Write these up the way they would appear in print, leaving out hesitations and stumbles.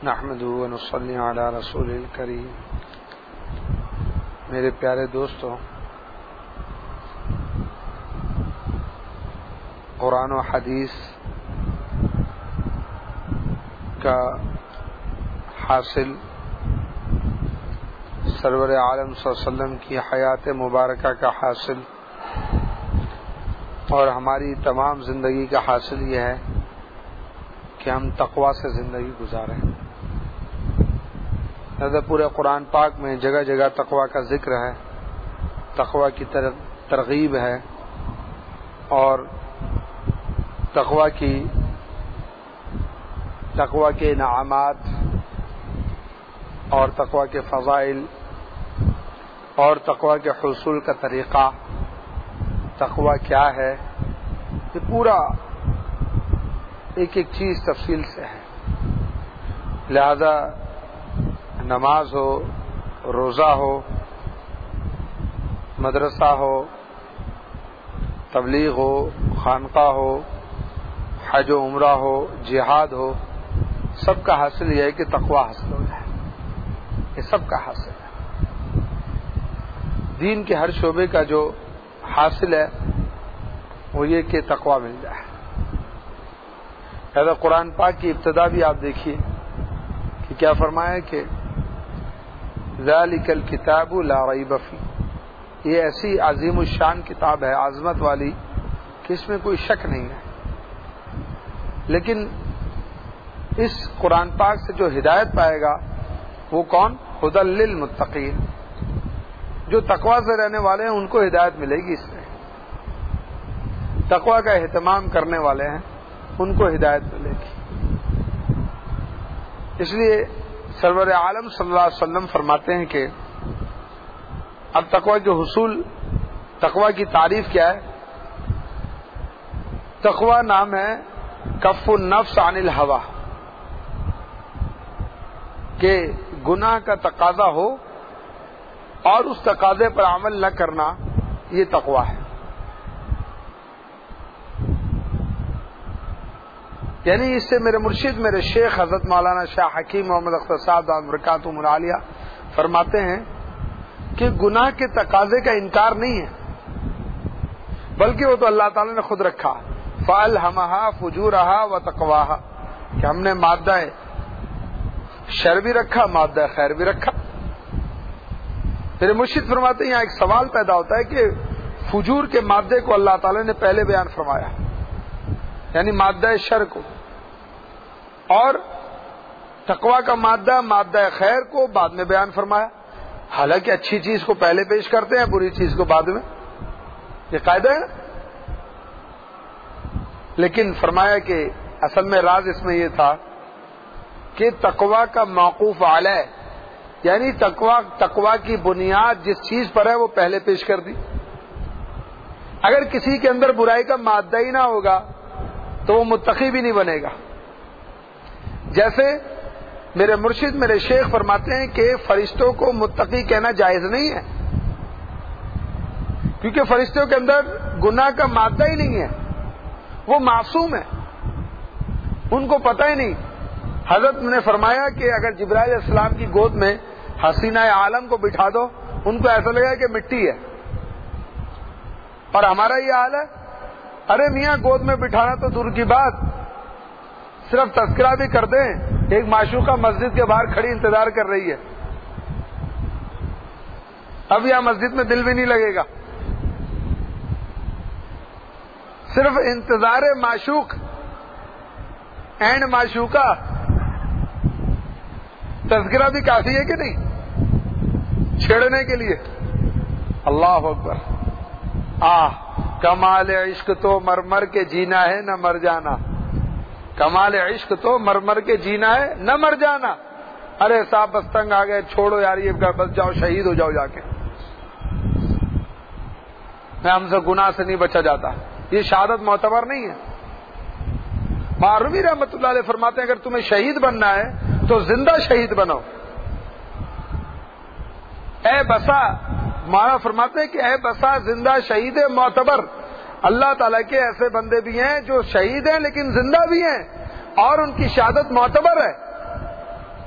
نحمدہ و نصلی علی رسول الکریم۔ میرے پیارے دوستو، قرآن و حدیث کا حاصل سرور عالم صلی اللہ علیہ وسلم کی حیات مبارکہ کا حاصل اور ہماری تمام زندگی کا حاصل یہ ہے کہ ہم تقوی سے زندگی گزاریں۔ لہذا پورے قرآن پاک میں جگہ جگہ تقوی کا ذکر ہے، تقوی کی ترغیب ہے اور تقوی کے انعامات اور تقوی کے فضائل اور تقوی کے حصول کا طریقہ، تقوی کیا ہے، یہ پورا ایک ایک چیز تفصیل سے ہے۔ لہذا نماز ہو، روزہ ہو، مدرسہ ہو، تبلیغ ہو، خانقاہ ہو، حج و عمرہ ہو، جہاد ہو، سب کا حاصل یہ ہے کہ تقوی حاصل ہو جائے۔ یہ سب کا حاصل ہے۔ دین کے ہر شعبے کا جو حاصل ہے وہ یہ کہ تقوی مل جائے۔ لہذا قرآن پاک کی ابتدا بھی آپ دیکھیے کہ کیا فرمایا کہ ذالک الکتاب لا ریب فیہ، یہ ایسی عظیم الشان کتاب ہے، عظمت والی، کہ اس میں کوئی شک نہیں ہے۔ لیکن اس قرآن پاک سے جو ہدایت پائے گا وہ کون؟ ھدی للمتقین، جو تقوی سے رہنے والے ہیں ان کو ہدایت ملے گی۔ اس سے تقوی کا اہتمام کرنے والے ہیں ان کو ہدایت ملے گی۔ اس لیے سرور عالم صلی اللہ علیہ وسلم فرماتے ہیں کہ اب تقوی کے حصول، تقوی کی تعریف کیا ہے؟ تقوی نام ہے کف النفس عن الہوی، کہ گناہ کا تقاضا ہو اور اس تقاضے پر عمل نہ کرنا، یہ تقوی ہے۔ یعنی اس سے میرے مرشد، میرے شیخ حضرت مولانا شاہ حکیم محمد اختر صاحب دامت برکاتہم العالیہ فرماتے ہیں کہ گناہ کے تقاضے کا انکار نہیں ہے، بلکہ وہ تو اللہ تعالی نے خود رکھا، فَأَلْهَمَهَا فُجُورَهَا وَتَقْوَاهَا، کہ ہم نے مادہ شر بھی رکھا، مادہ خیر بھی رکھا۔ میرے مرشد فرماتے ہیں یہاں ایک سوال پیدا ہوتا ہے کہ فجور کے مادے کو اللہ تعالی نے پہلے بیان فرمایا، یعنی مادہ شر کو، اور تقوی کا مادہ خیر کو بعد میں بیان فرمایا۔ حالانکہ اچھی چیز کو پہلے پیش کرتے ہیں، بری چیز کو بعد میں، یہ قاعدہ ہے نا۔ لیکن فرمایا کہ اصل میں راز اس میں یہ تھا کہ تقوی کا موقوف علیہ، یعنی تقوی کی بنیاد جس چیز پر ہے وہ پہلے پیش کر دی۔ اگر کسی کے اندر برائی کا مادہ ہی نہ ہوگا تو وہ متقی بھی نہیں بنے گا۔ جیسے میرے مرشد، میرے شیخ فرماتے ہیں کہ فرشتوں کو متقی کہنا جائز نہیں ہے، کیونکہ فرشتوں کے اندر گناہ کا مادہ ہی نہیں ہے، وہ معصوم ہے، ان کو پتہ ہی نہیں۔ حضرت نے فرمایا کہ اگر جبرائیل علیہ السلام کی گود میں حسینہ عالم کو بٹھا دو، ان کو ایسا لگے کہ مٹی ہے، اور ہمارا یہ حال ہے، ارے میاں گود میں بٹھانا تو دور کی بات، صرف تذکرہ بھی کر دیں، ایک معشوقہ مسجد کے باہر کھڑی انتظار کر رہی ہے، اب یہاں مسجد میں دل بھی نہیں لگے گا، صرف انتظار معشوق اینڈ معشوقہ، تذکرہ بھی کافی ہے کہ نہیں چھیڑنے کے لیے؟ اللہ اکبر۔ کمال عشق تو مر مر کے جینا ہے نہ مر جانا، کمال عشق تو مر مر کے جینا ہے نہ مر جانا۔ ارے صاحب بس تنگ آ گئے، چھوڑو یار یہ، بس جاؤ شہید ہو جاؤ جا کے، میں ہم سے گناہ سے نہیں بچا جاتا، یہ شہادت معتبر نہیں ہے۔ معروی رحمت اللہ علیہ فرماتے ہیں اگر تمہیں شہید بننا ہے تو زندہ شہید بنو۔ اے بسا، مانا فرماتے ہیں کہ اے بسا زندہ شہید معتبر، اللہ تعالیٰ کے ایسے بندے بھی ہیں جو شہید ہیں لیکن زندہ بھی ہیں اور ان کی شہادت معتبر ہے،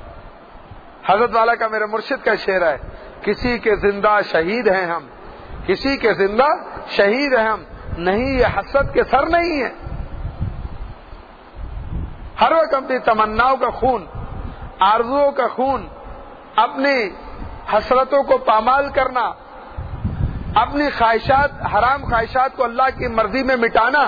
حضرت والا کا میرے مرشد کا شعر ہے، کسی کے زندہ شہید ہیں ہم، کسی کے زندہ شہید ہیں ہم، نہیں یہ حسد کے سر نہیں ہے۔ ہر وقت اپنی تمناؤں کا خون، آرزوؤں کا خون، اپنی حسرتوں کو پامال کرنا، اپنی خواہشات، حرام خواہشات کو اللہ کی مرضی میں مٹانا،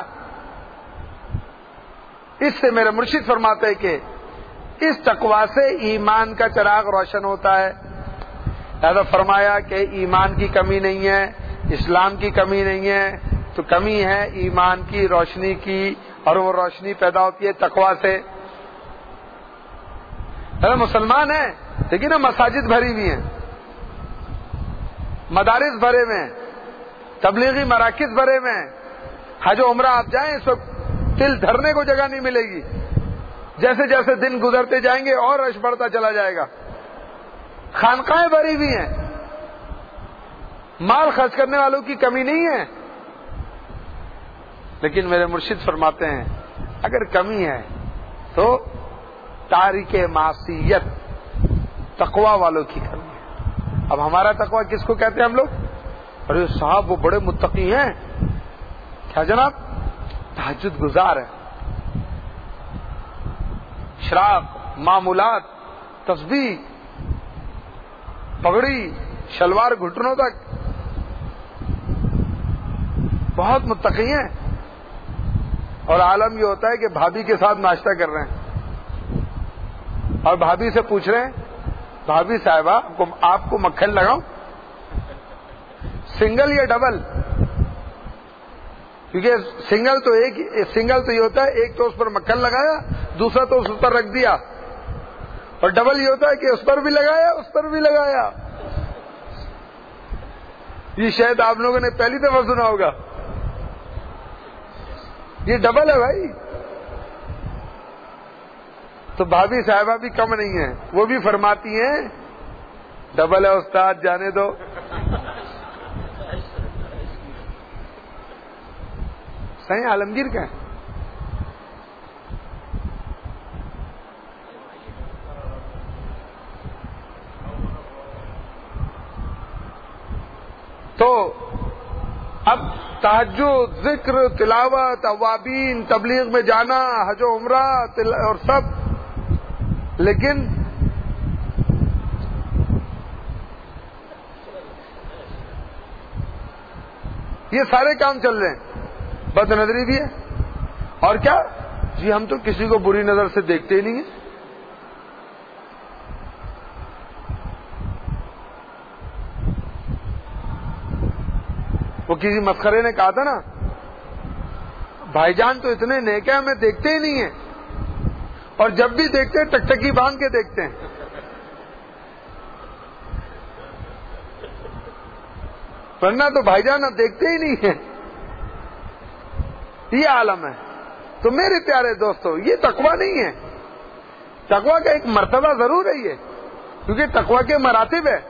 اس سے میرے مرشد فرماتے ہیں کہ اس تقویٰ سے ایمان کا چراغ روشن ہوتا ہے۔ لہذا فرمایا کہ ایمان کی کمی نہیں ہے، اسلام کی کمی نہیں ہے، تو کمی ہے ایمان کی، روشنی کی، اور وہ روشنی پیدا ہوتی ہے تقویٰ سے۔ مسلمان ہیں لیکن مساجد بھری ہوئی ہیں، مدارس بھرے میں، تبلیغی مراکز بھرے میں، حج و عمرہ آپ جائیں اس وقت دل دھرنے کو جگہ نہیں ملے گی، جیسے جیسے دن گزرتے جائیں گے اور رش بڑھتا چلا جائے گا۔ خانقاہیں بھری ہوئی ہیں، مال خرچ کرنے والوں کی کمی نہیں ہے، لیکن میرے مرشد فرماتے ہیں اگر کمی ہے تو تارک معصیت، تقوی والوں کی کمی ہے۔ اب ہمارا تقوی کس کو کہتے ہیں ہم لوگ؟ ارے صاحب وہ بڑے متقی ہیں، کیا جناب؟ تہجد گزار ہے، شراق، معمولات، تسبیح، پگڑی، شلوار گھٹنوں تک، بہت متقی ہیں۔ اور عالم یہ ہوتا ہے کہ بھابھی کے ساتھ ناشتہ کر رہے ہیں اور بھابھی سے پوچھ رہے ہیں بھابھی صاحبہ آپ کو مکھن لگاؤں، سنگل یا ڈبل؟ کیونکہ سنگل تو یہ ہوتا ہے ایک تو اس پر مکھن لگایا، دوسرا تو اس پر رکھ دیا، اور ڈبل یہ ہوتا ہے کہ اس پر بھی لگایا اس پر بھی لگایا۔ یہ شاید آپ لوگوں نے پہلی دفعہ سنا ہوگا، یہ ڈبل ہے بھائی۔ تو بھابھی صاحبہ بھی کم نہیں ہے، وہ بھی فرماتی ہیں ڈبل ہے استاد جانے دو۔ صحیح عالمگیر کا ہے۔ تو اب تہجد، ذکر، تلاوت، اوابین، تبلیغ میں جانا، حج و عمرہ اور سب، لیکن یہ سارے کام چل رہے ہیں، بد نظری بھی ہے، اور کیا جی ہم تو کسی کو بری نظر سے دیکھتے ہی نہیں ہیں۔ وہ کسی مسخرے نے کہا تھا نا، بھائی جان تو اتنے نیک ہیں ہمیں دیکھتے ہی نہیں ہیں، اور جب بھی دیکھتے ہیں ٹکٹکی باندھ کے دیکھتے ہیں۔ ورنہ تو بھائی جان اب دیکھتے ہی نہیں ہیں۔ یہ عالم ہے۔ تو میرے پیارے دوستو، یہ تقویٰ نہیں ہے۔ تقویٰ کا ایک مرتبہ ضرور ہے یہ، کیونکہ تقویٰ کے مراتب ہے۔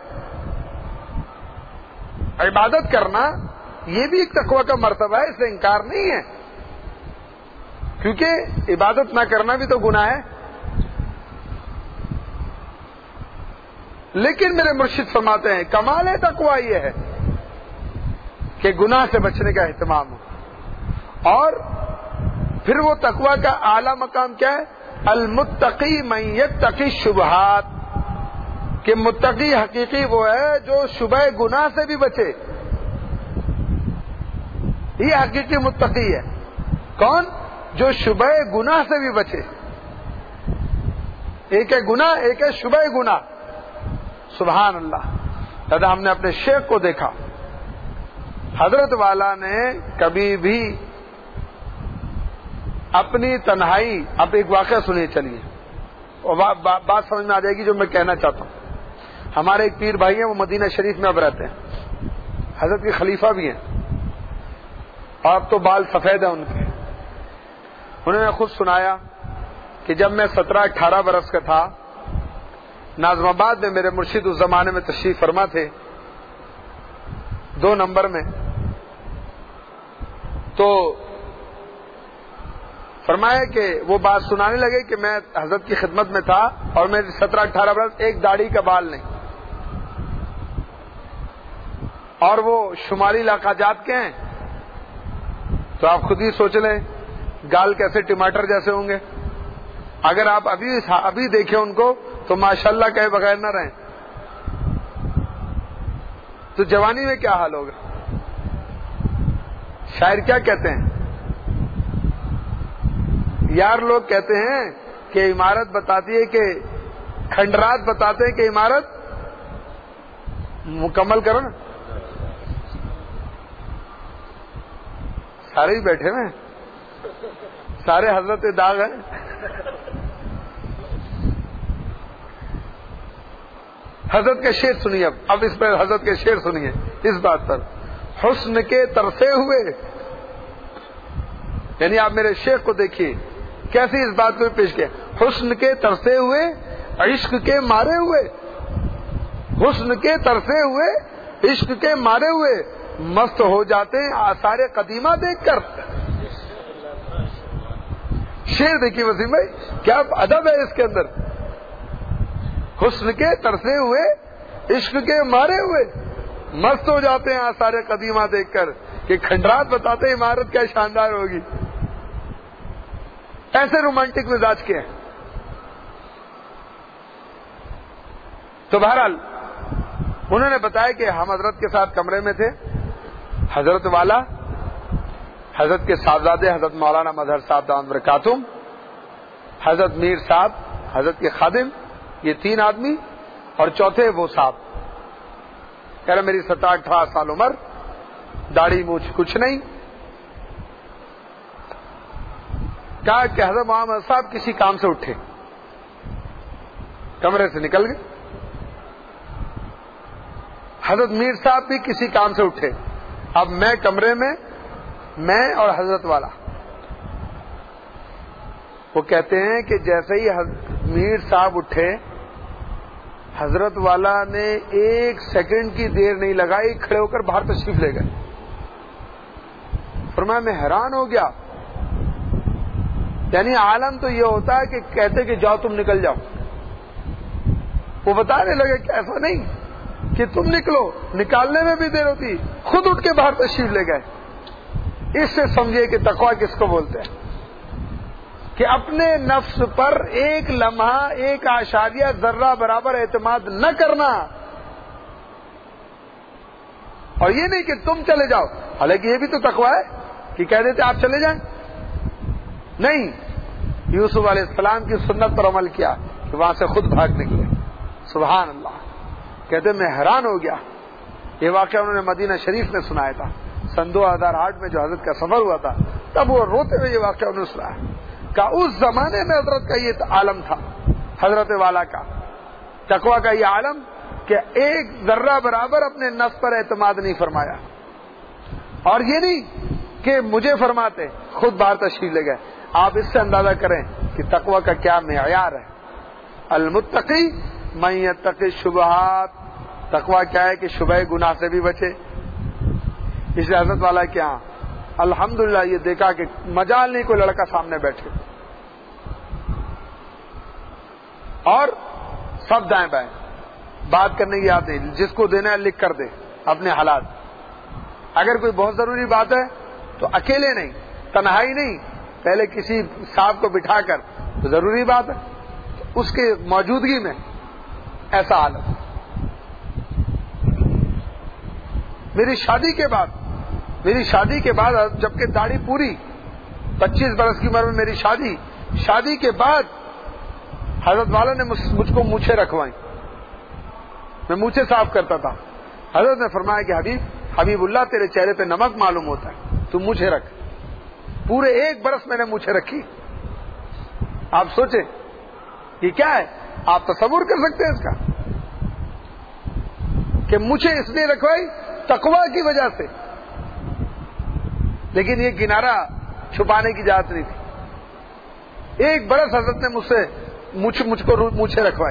عبادت کرنا یہ بھی ایک تقویٰ کا مرتبہ ہے، اس سے انکار نہیں ہے، کیونکہ عبادت نہ کرنا بھی تو گناہ ہے۔ لیکن میرے مرشد فرماتے ہیں کمال تقویٰ یہ ہے کہ گناہ سے بچنے کا اہتمام ہو، اور پھر وہ تقویٰ کا اعلیٰ مقام کیا ہے؟ المتقی من یتقی الشبہات، کہ متقی حقیقی وہ ہے جو شبہ گناہ سے بھی بچے۔ یہ حقیقی متقی ہے کون؟ جو شبہ گناہ سے بھی بچے۔ ایک ہے گناہ، ایک ہے شبہ گناہ۔ سبحان اللہ۔ دادا ہم نے اپنے شیخ کو دیکھا، حضرت والا نے کبھی بھی اپنی تنہائی، اب ایک واقعہ سنیے چلیے، اور بات سمجھ میں آ جائے گی جو میں کہنا چاہتا ہوں۔ ہمارے ایک پیر بھائی ہیں، وہ مدینہ شریف میں اب رہتے ہیں، حضرت کے خلیفہ بھی ہیں، اور اب تو بال سفید ہیں ان کے۔ انہوں نے خود سنایا کہ جب میں 17-18 برس کا تھا، ناظم آباد میں میرے مرشد اس زمانے میں تشریف فرما تھے، 2 نمبر میں۔ تو فرمایا کہ وہ بات سنانے لگے کہ میں حضرت کی خدمت میں تھا اور میری 17-18 برس، ایک داڑھی کا بال نہیں، اور وہ شمالی علاقہ جات کے ہیں، تو آپ خود ہی سوچ لیں گال کیسے ٹماٹر جیسے ہوں گے. اگر آپ ابھی دیکھیں ان کو تو ماشاءاللہ کہے بغیر نہ رہیں، تو جوانی میں کیا حال ہوگا. شاعر کیا کہتے ہیں یار، لوگ کہتے ہیں کہ عمارت بتاتی ہے کہ کھنڈرات بتاتے ہیں کہ عمارت مکمل کرو نا. سارے ہی بیٹھے ہوئے ہیں، سارے حضرت داغ ہیں. حضرت کے شعر سنیے، اب اس پر حضرت کے شعر سنیے اس بات پر. حسن کے ترسے ہوئے، یعنی آپ میرے شیخ کو دیکھیے کیسی اس بات کو پیش کیا. حسن کے ترسے ہوئے، عشق کے مارے ہوئے، حسن کے ترسے ہوئے، عشق کے مارے ہوئے، مست ہو جاتے ہیں آثار قدیمہ دیکھ کر. شعر دیکھیے وسیم بھائی، کیا ادب ہے اس کے اندر. حسن کے ترسے ہوئے، عشق کے مارے ہوئے، مست ہو جاتے ہیں آثار قدیمہ دیکھ کر. کہ کھنڈرات بتاتے ہیں عمارت کیا شاندار ہوگی. ایسے رومانٹک مزاج کے ہیں. تو بہرحال انہوں نے بتایا کہ ہم حضرت کے ساتھ کمرے میں تھے. حضرت والا، حضرت کے صاحبزادے حضرت مولانا مظہر صاحب دامت برکاتہم، حضرت میر صاحب، حضرت کے خادم، یہ 3 آدمی، اور چوتھے وہ صاحب. کہہ رہے میری 17-18 سال عمر، داڑھی مونچھ کچھ نہیں. کہا کہ حضرت محمد صاحب کسی کام سے اٹھے، کمرے سے نکل گئے. حضرت میر صاحب بھی کسی کام سے اٹھے. اب میں کمرے میں، میں اور حضرت والا. وہ کہتے ہیں کہ جیسے ہی میر صاحب اٹھے، حضرت والا نے 1 سیکنڈ کی دیر نہیں لگائی، کھڑے ہو کر باہر تشریف لے گئے. فرمایا میں حیران ہو گیا. یعنی عالم تو یہ ہوتا ہے کہ کہتے کہ جاؤ تم نکل جاؤ. وہ بتانے لگے کہ ایسا نہیں کہ تم نکلو، نکالنے میں بھی دیر ہوتی، خود اٹھ کے باہر تشریف لے گئے. اس سے سمجھے کہ تقویٰ کس کو بولتے ہیں، کہ اپنے نفس پر 1 لمحہ 1 اعشاریہ ذرہ برابر اعتماد نہ کرنا. اور یہ نہیں کہ تم چلے جاؤ، حالانکہ یہ بھی تو تقویٰ ہے کہ کہہ دیتے آپ چلے جائیں. نہیں، یوسف علیہ السلام کی سنت پر عمل کیا کہ وہاں سے خود بھاگ نکلے. سبحان اللہ. کہتے میں حیران ہو گیا. یہ واقعہ انہوں نے مدینہ شریف میں سنایا تھا، سن 2008 میں جو حضرت کا سفر ہوا تھا، تب وہ روتے ہوئے یہ واقعہ انہوں نے سنایا. کہ اس زمانے میں حضرت کا یہ عالم تھا، حضرت والا کا تقویٰ کا یہ عالم، کہ 1 ذرہ برابر اپنے نفس پر اعتماد نہیں فرمایا. اور یہ نہیں کہ مجھے فرماتے، خود باہر تشریف لے گئے. آپ اس سے اندازہ کریں کہ تقویٰ کا کیا معیار ہے. المتقی من یتقی الشبہات. تقویٰ کیا ہے کہ شبہ گناہ سے بھی بچے. اس لیے حضرت والا کے ہاں الحمدللہ یہ دیکھا کہ مجال نہیں کوئی لڑکا سامنے بیٹھے، اور سب دائیں بائیں بات کرنے کی یاد نہیں. جس کو دینا ہے لکھ کر دے اپنے حالات. اگر کوئی بہت ضروری بات ہے تو اکیلے نہیں، تنہائی نہیں، پہلے کسی صاحب کو بٹھا کر، تو ضروری بات ہے اس کے موجودگی میں ایسا حالت. میری شادی کے بعد جبکہ داڑھی پوری 25 برس کی عمر میں میری شادی کے بعد حضرت والا نے مجھ کو مونچھیں رکھوائیں. میں مونچھیں صاف کرتا تھا. حضرت نے فرمایا کہ حبیب اللہ تیرے چہرے پہ نمک معلوم ہوتا ہے، تو مونچھیں رکھ. پورے 1 برس میں نے مونچھیں رکھی. آپ سوچیں یہ کیا ہے، آپ تصور کر سکتے ہیں اس کا، کہ مونچھیں اس لیے رکھوائی تقویٰ کی وجہ سے. لیکن یہ کنارہ چھپانے کی اجازت نہیں تھی. 1 برس حضرت نے مجھ سے مجھ کو مونچھیں رکھوائی.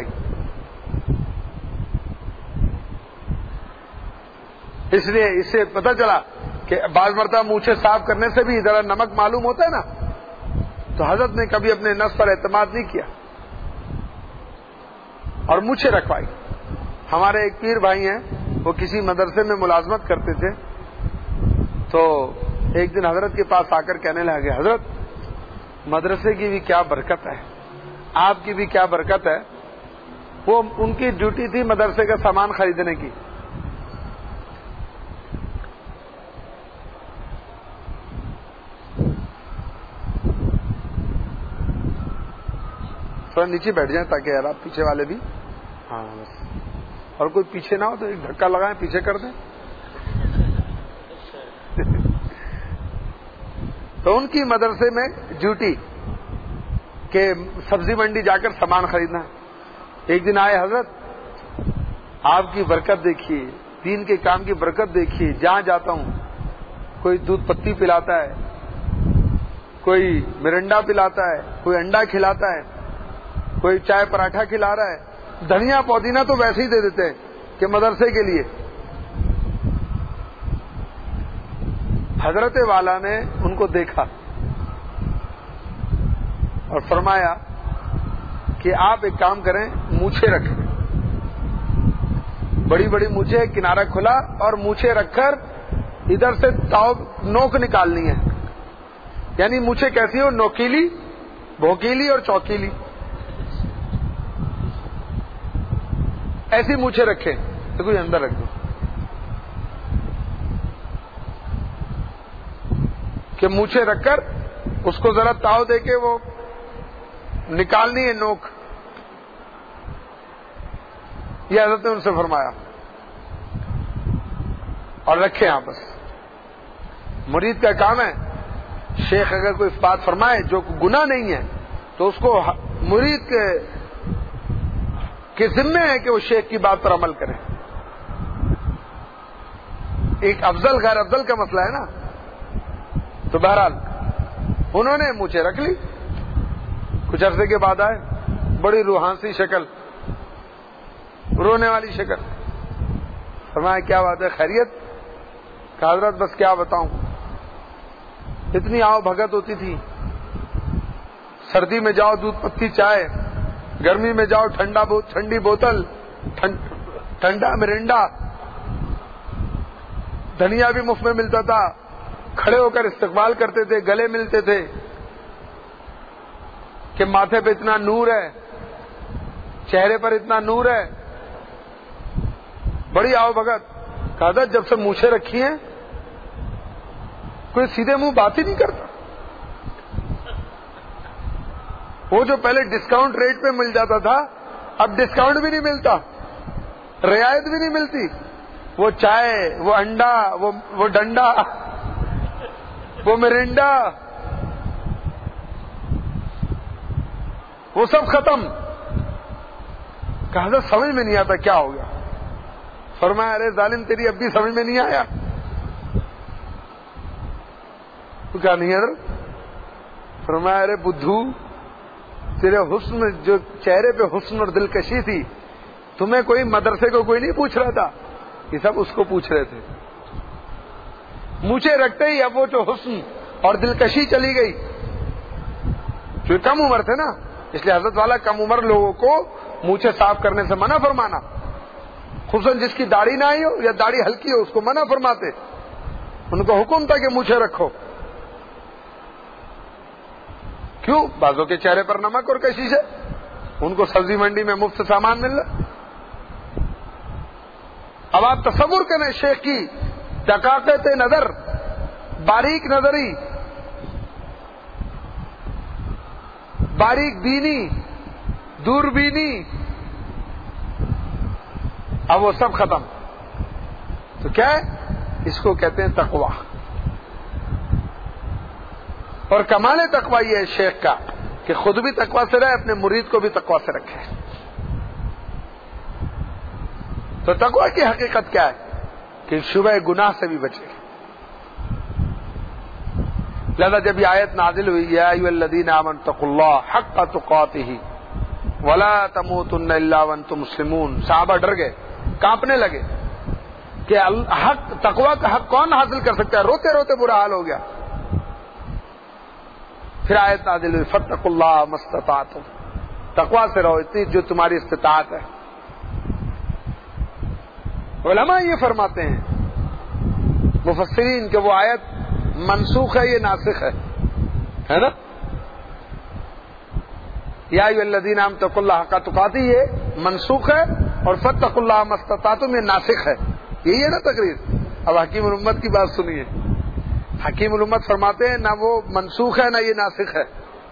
اس لیے اس سے پتہ چلا کہ بعض مرتبہ مونچھیں صاف کرنے سے بھی ذرا نمک معلوم ہوتا ہے نا، تو حضرت نے کبھی اپنے نفس پر اعتماد نہیں کیا اور مجھے رکھوائی. ہمارے ایک پیر بھائی ہیں, وہ کسی مدرسے میں ملازمت کرتے تھے, تو ایک دن حضرت کے پاس آ کر کہنے لگے, حضرت مدرسے کی بھی کیا برکت ہے, آپ کی بھی کیا برکت ہے. وہ ان کی ڈیوٹی تھی مدرسے کا سامان خریدنے کی. تھوڑا نیچے بیٹھ جائیں تاکہ یار آپ پیچھے والے بھی, ہاں بس, اور کوئی پیچھے نہ ہو تو ایک دھکا لگائیں, پیچھے کر دیں. تو ان کی مدرسے میں ڈیوٹی کہ سبزی منڈی جا کر سامان خریدنا. ایک دن آئے, حضرت آپ کی برکت دیکھیے, دین کے کام کی برکت دیکھیے, جہاں جاتا ہوں کوئی دودھ پتی پلاتا ہے, کوئی مرنڈا پلاتا ہے, کوئی انڈا کھلاتا ہے, کوئی چائے پراٹھا کھلا رہا ہے, دھنیا پودینہ تو ویسے ہی دے دیتے ہیں کہ مدرسے کے لیے. حضرت والا نے ان کو دیکھا اور فرمایا کہ آپ ایک کام کریں, مونچھیں رکھیں, بڑی بڑی مونچھیں, کنارہ کھلا, اور مونچھیں رکھ کر ادھر سے نوک نکالنی ہے. یعنی مونچھیں کیسی ہو, نوکیلی, بھوکیلی اور چوکیلی, ایسی مونچھیں رکھیں. تو کوئی اندر رکھ دو کہ مونچھیں رکھ کر اس کو ذرا تاؤ دے کے وہ نکالنی ہے نوک. یہ حضرت نے ان سے فرمایا, اور رکھے آپس. مرید کا کام ہے, شیخ اگر کوئی بات فرمائے جو گناہ نہیں ہے تو اس کو مرید کے ذمے ہے کہ وہ شیخ کی بات پر عمل کرے. ایک افضل غیر افضل کا مسئلہ ہے نا. تو بہرحال انہوں نے مونچھیں رکھ لی. کچھ عرصے کے بعد آئے, بڑی روحانی شکل, رونے والی شکل. فرمایا کیا بات ہے, خیریت؟ کہ حضرت بس کیا بتاؤں, اتنی آؤ بھگت ہوتی تھی. سردی میں جاؤ دودھ پتی چائے, گرمی میں جاؤ ٹھنڈی بوتل, ٹھنڈا مرنڈا, دھنیا بھی مفت میں ملتا تھا, کھڑے ہو کر استقبال کرتے تھے, گلے ملتے تھے کہ ماتھے پہ اتنا نور ہے, چہرے پر اتنا نور ہے, بڑی آؤ بھگت. کہا تھا جب سے مونچھیں رکھی ہیں کوئی سیدھے منہ بات ہی نہیں کرتا. وہ جو پہلے ڈسکاؤنٹ ریٹ پہ مل جاتا تھا اب ڈسکاؤنٹ بھی نہیں ملتا, رعایت بھی نہیں ملتی. وہ چائے, وہ انڈا, وہ ڈنڈا, وہ مرنڈا, وہ سب ختم. کہا تھا سمجھ میں نہیں آتا کیا ہو گیا. فرمایا ارے ظالم تیری اب بھی سمجھ میں نہیں آیا. تو کہا نہیں حضرت. فرمایا ارے بدھو, تیرے حسن, جو چہرے پہ حسن اور دلکشی تھی, تمہیں کوئی مدرسے کو کوئی نہیں پوچھ رہا تھا, یہ سب اس کو پوچھ رہے تھے. مونچھیں رکھتے ہی اب وہ جو حسن اور دلکشی چلی گئی. جو کم عمر تھے نا, اس لیے حضرت والا کم عمر لوگوں کو مونچھیں صاف کرنے سے منع فرمانا. خصوصاً جس کی داڑھی نہ آئی ہو یا داڑھی ہلکی ہو اس کو منع فرماتے. ان کو حکم تھا کہ مونچھیں رکھو. کیوں؟ بعضوں کے چہرے پر نمک اور کشش ہے, ان کو سبزی منڈی میں مفت سامان مل رہا. اب آپ تصور کریں شیخ کی دقائق نظر, باریک نظری, باریک بینی, دور بینی, اب وہ سب ختم. تو کیا ہے, اس کو کہتے ہیں تقویٰ. اور کمال تقویٰ یہ ہے شیخ کا کہ خود بھی تقویٰ سے رہے, اپنے مرید کو بھی تقویٰ سے رکھے. تو تقویٰ کی حقیقت کیا ہے کہ شبہ گناہ سے بھی بچے. لہذا جب یہ آیت نازل ہوئی, یا ایھا الذین آمنوا اتقوا اللہ حق تقاتہ ولا تموتن الا وانتم مسلمون, صحابہ ڈر گئے, کانپنے لگے کہ حق, تقویٰ کا حق کون حاصل کر سکتا ہے. روتے روتے برا حال ہو گیا. پھر آیت نازل ہوئی فاتقوا اللہ ما استطعتم، تقوی سے رہو اتنی جو تمہاری استطاعت ہے۔ علماء یہ فرماتے ہیں مفسرین کہ وہ آیت منسوخ ہے، یہ ناسخ ہے نا؟ یا ایھا الذین آمنوا اتقوا اللہ حق تقاتہ یہ منسوخ ہے، اور فاتقوا اللہ ما استطعتم یہ ناسخ ہے۔ یہی ہے نا تقریر؟ اب حکیم الامت کی بات سنیے، حکیم الامت فرماتے ہیں نہ وہ منسوخ ہے نہ یہ ناسخ ہے۔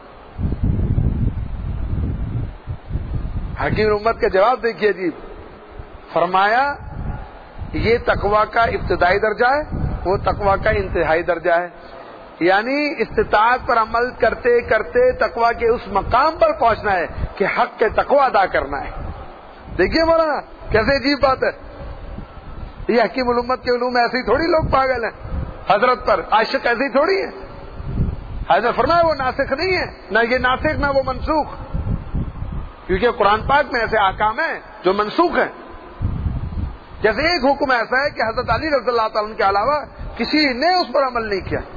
حکیم الامت کا جواب دیکھیے جی، فرمایا یہ تقوی کا ابتدائی درجہ ہے، وہ تقوی کا انتہائی درجہ ہے، یعنی استطاعت پر عمل کرتے کرتے تقوی کے اس مقام پر پہنچنا ہے کہ حق کے تقوی ادا کرنا ہے۔ دیکھیے مولانا کیسے عجیب بات ہے، یہ حکیم الامت کے علوم ایسے ہی تھوڑی لوگ پاگل ہیں، حضرت پر عاشق ایسے ہی تھوڑی ہے۔ حضرت فرمایا وہ ناسخ نہیں ہے، نہ یہ ناسخ نہ وہ منسوخ، کیونکہ قرآن پاک میں ایسے احکام ہیں جو منسوخ ہیں۔ جیسے ایک حکم ایسا ہے کہ حضرت علی رضی اللہ تعالیٰ عنہ کے علاوہ کسی نے اس پر عمل نہیں کیا۔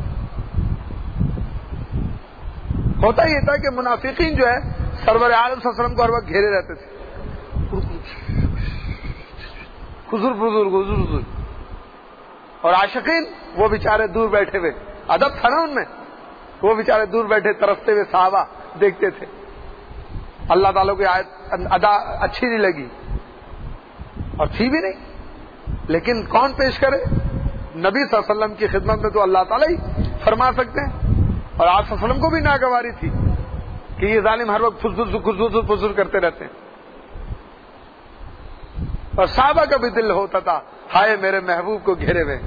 ہوتا یہ تھا کہ منافقین جو ہے سرور عالم صلی اللہ علیہ وسلم کو ہر وقت گھیرے رہتے تھے، حضور حضور، اور عاشقین وہ بیچارے دور بیٹھے ہوئے، ادب تھا نا ان میں، وہ بیچارے دور بیٹھے ترستے ہوئے صحابہ دیکھتے تھے۔ اللہ تعالیٰ کی آیت ادا اچھی نہیں لگی اور تھی بھی نہیں، لیکن کون پیش کرے؟ نبی صلی اللہ علیہ وسلم کی خدمت میں تو اللہ تعالیٰ ہی فرما سکتے ہیں، اور آپ صلی اللہ علیہ وسلم کو بھی ناگواری تھی کہ یہ ظالم ہر وقت فضول کرتے رہتے ہیں، اور صحابہ کا بھی دل ہوتا تھا ہائے میرے محبوب کو گھیرے ہوئے۔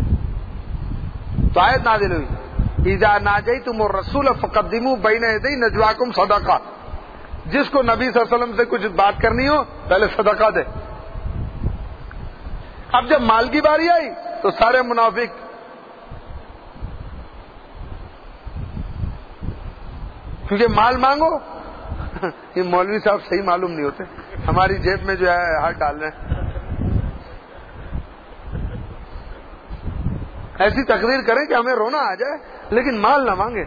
تو آیت نازل ہوئی اذا ناجیتم الرسول فقدموا بین یدی نجواکم صدقہ، جس کو نبی صلی اللہ علیہ وسلم سے کچھ بات کرنی ہو پہلے صدقہ دے۔ اب جب مال کی باری آئی تو سارے منافق کیونکہ مال مانگو یہ مولوی صاحب صحیح معلوم نہیں ہوتے، ہماری جیب میں جو ہے ہاتھ ڈال رہے ہیں، ایسی تقریر کریں کہ ہمیں رونا آ جائے لیکن مال نہ مانگے۔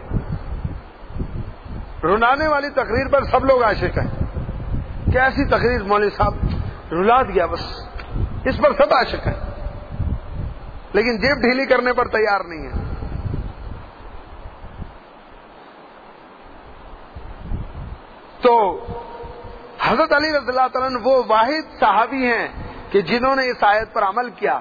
رلانے والی تقریر پر سب لوگ عاشق ہیں، کیسی تقریر مولوی صاحب رلا دیا، بس اس پر سب عاشق ہیں، لیکن جیب ڈھیلی کرنے پر تیار نہیں ہے۔ تو حضرت علی رضی اللہ تعالیٰ عنہ وہ واحد صحابی ہیں کہ جنہوں نے اس آیت پر عمل کیا۔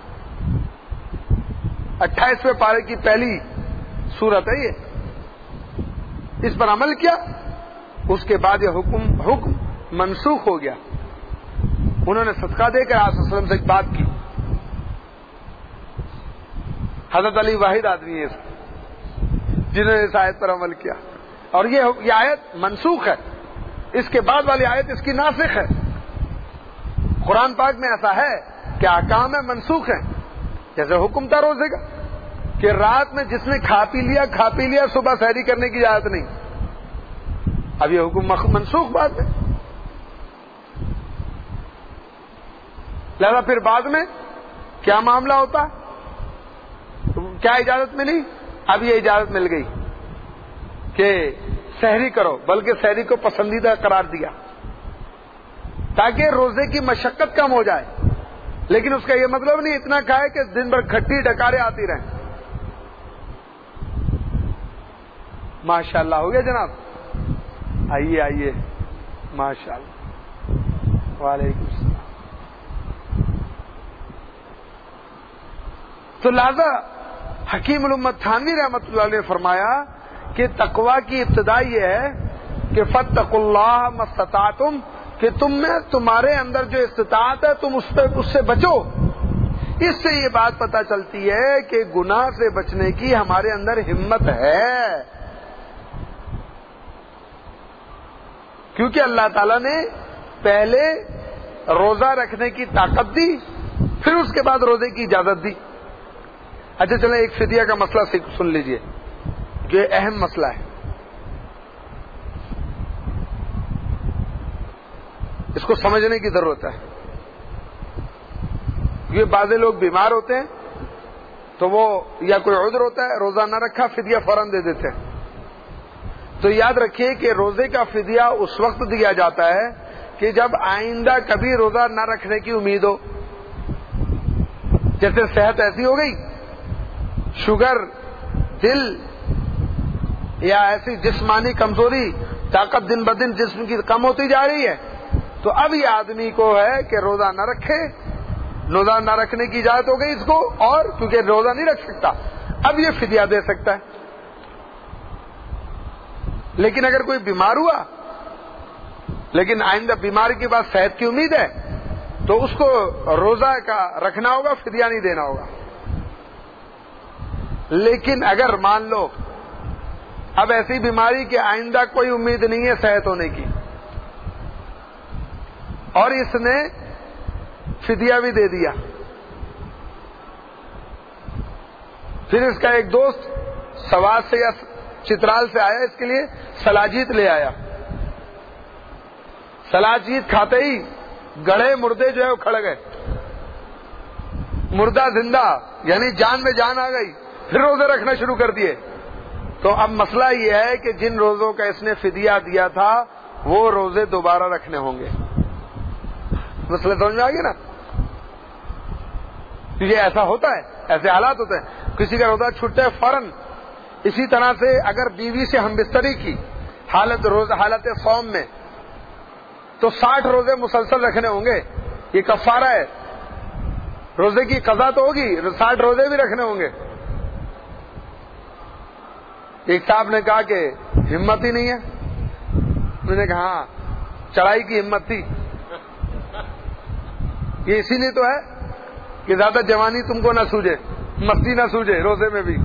28ویں پارے کی پہلی سورت ہے یہ، اس پر عمل کیا، اس کے بعد یہ حکم منسوخ ہو گیا۔ انہوں نے صدقہ دے کر آپ صلی اللہ علیہ وسلم سے ایک بات کی۔ حضرت علی واحد آدمی ہے جنہوں نے اس آیت پر عمل کیا، اور یہ آیت منسوخ ہے، اس کے بعد والی آیت اس کی ناسخ ہے۔ قرآن پاک میں ایسا ہے کہ احکام ہے منسوخ ہیں، جیسے حکم تھا روزے کا کہ رات میں جس نے کھا پی لیا صبح سحری کرنے کی اجازت نہیں، اب یہ حکم منسوخ بات ہے۔ لہذا پھر بعد میں کیا معاملہ ہوتا، کیا اجازت ملی؟ اب یہ اجازت مل گئی کہ سحری کرو، بلکہ سحری کو پسندیدہ قرار دیا تاکہ روزے کی مشقت کم ہو جائے، لیکن اس کا یہ مطلب نہیں اتنا کھائے کہ دن بھر کھٹی ڈکارے آتی رہیں۔ ماشاء اللہ، ہو گیا جناب؟ آئیے ماشاء اللہ، وعلیکم السلام۔ تو لہذا حکیم الامت تھانوی رحمۃ اللہ علیہ نے فرمایا کہ تقوی کی ابتدا یہ ہے کہ فاتقوا اللہ ما استطعتم، کہ تمہارے اندر جو استطاعت ہے تم اس سے بچو۔ اس سے یہ بات پتہ چلتی ہے کہ گناہ سے بچنے کی ہمارے اندر ہمت ہے، کیونکہ اللہ تعالیٰ نے پہلے روزہ رکھنے کی طاقت دی، پھر اس کے بعد روزے کی اجازت دی۔ اچھا چلیں ایک فدیہ کا مسئلہ سن لیجئے، یہ اہم مسئلہ ہے، اس کو سمجھنے کی ضرورت ہے۔ یہ بعض لوگ بیمار ہوتے ہیں تو وہ یا کوئی عذر ہوتا ہے، روزہ نہ رکھا، فدیہ فوراً دے دیتے ہیں، تو یاد رکھیے کہ روزے کا فدیہ اس وقت دیا جاتا ہے کہ جب آئندہ کبھی روزہ نہ رکھنے کی امید ہو. جیسے صحت ایسی ہو گئی، شوگر، دل یا ایسی جسمانی کمزوری، طاقت دن بدن جسم کی کم ہوتی جا رہی ہے، تو اب یہ آدمی کو ہے کہ روزہ نہ رکھے. روزہ نہ رکھنے کی اجازت ہو گئی اس کو، اور کیونکہ روزہ نہیں رکھ سکتا اب یہ فدیہ دے سکتا ہے. لیکن اگر کوئی بیمار ہوا لیکن آئندہ بیماری کے بعد صحت کی امید ہے تو اس کو روزہ کا رکھنا ہوگا، فدیہ نہیں دینا ہوگا. لیکن اگر مان لو اب ایسی بیماری کہ آئندہ کوئی امید نہیں ہے صحت ہونے کی، اور اس نے فدیہ بھی دے دیا، پھر اس کا ایک دوست سوات سے یا چترال سے آیا، اس کے لیے سلاجیت لے آیا. سلاجیت کھاتے ہی گڑھے مردے جو ہے وہ کھڑ گئے، مردہ زندہ، یعنی جان میں جان آ گئی. پھر روزے رکھنا شروع کر دیے. تو اب مسئلہ یہ ہے کہ جن روزوں کا اس نے فدیہ دیا تھا وہ روزے دوبارہ رکھنے ہوں گے. مسئلہ سمجھ میں آ گیا نا؟ یہ ایسا ہوتا ہے، ایسے حالات ہوتے ہیں. کسی کا روزہ چھوٹتا ہے فوراً. اسی طرح سے اگر بیوی سے ہم بستری کی حالت صوم میں تو 60 روزے مسلسل رکھنے ہوں گے. یہ کفارہ ہے، روزے کی قضا تو ہوگی، 60 روزے بھی رکھنے ہوں گے. ایک صاحب نے کہا کہ ہمت ہی نہیں ہے. میں نے کہا ہاں، چڑھائی کی ہمت تھی. یہ اسی لیے تو ہے کہ زیادہ جوانی تم کو نہ سوجے، مستی نہ سوجے روزے میں بھی،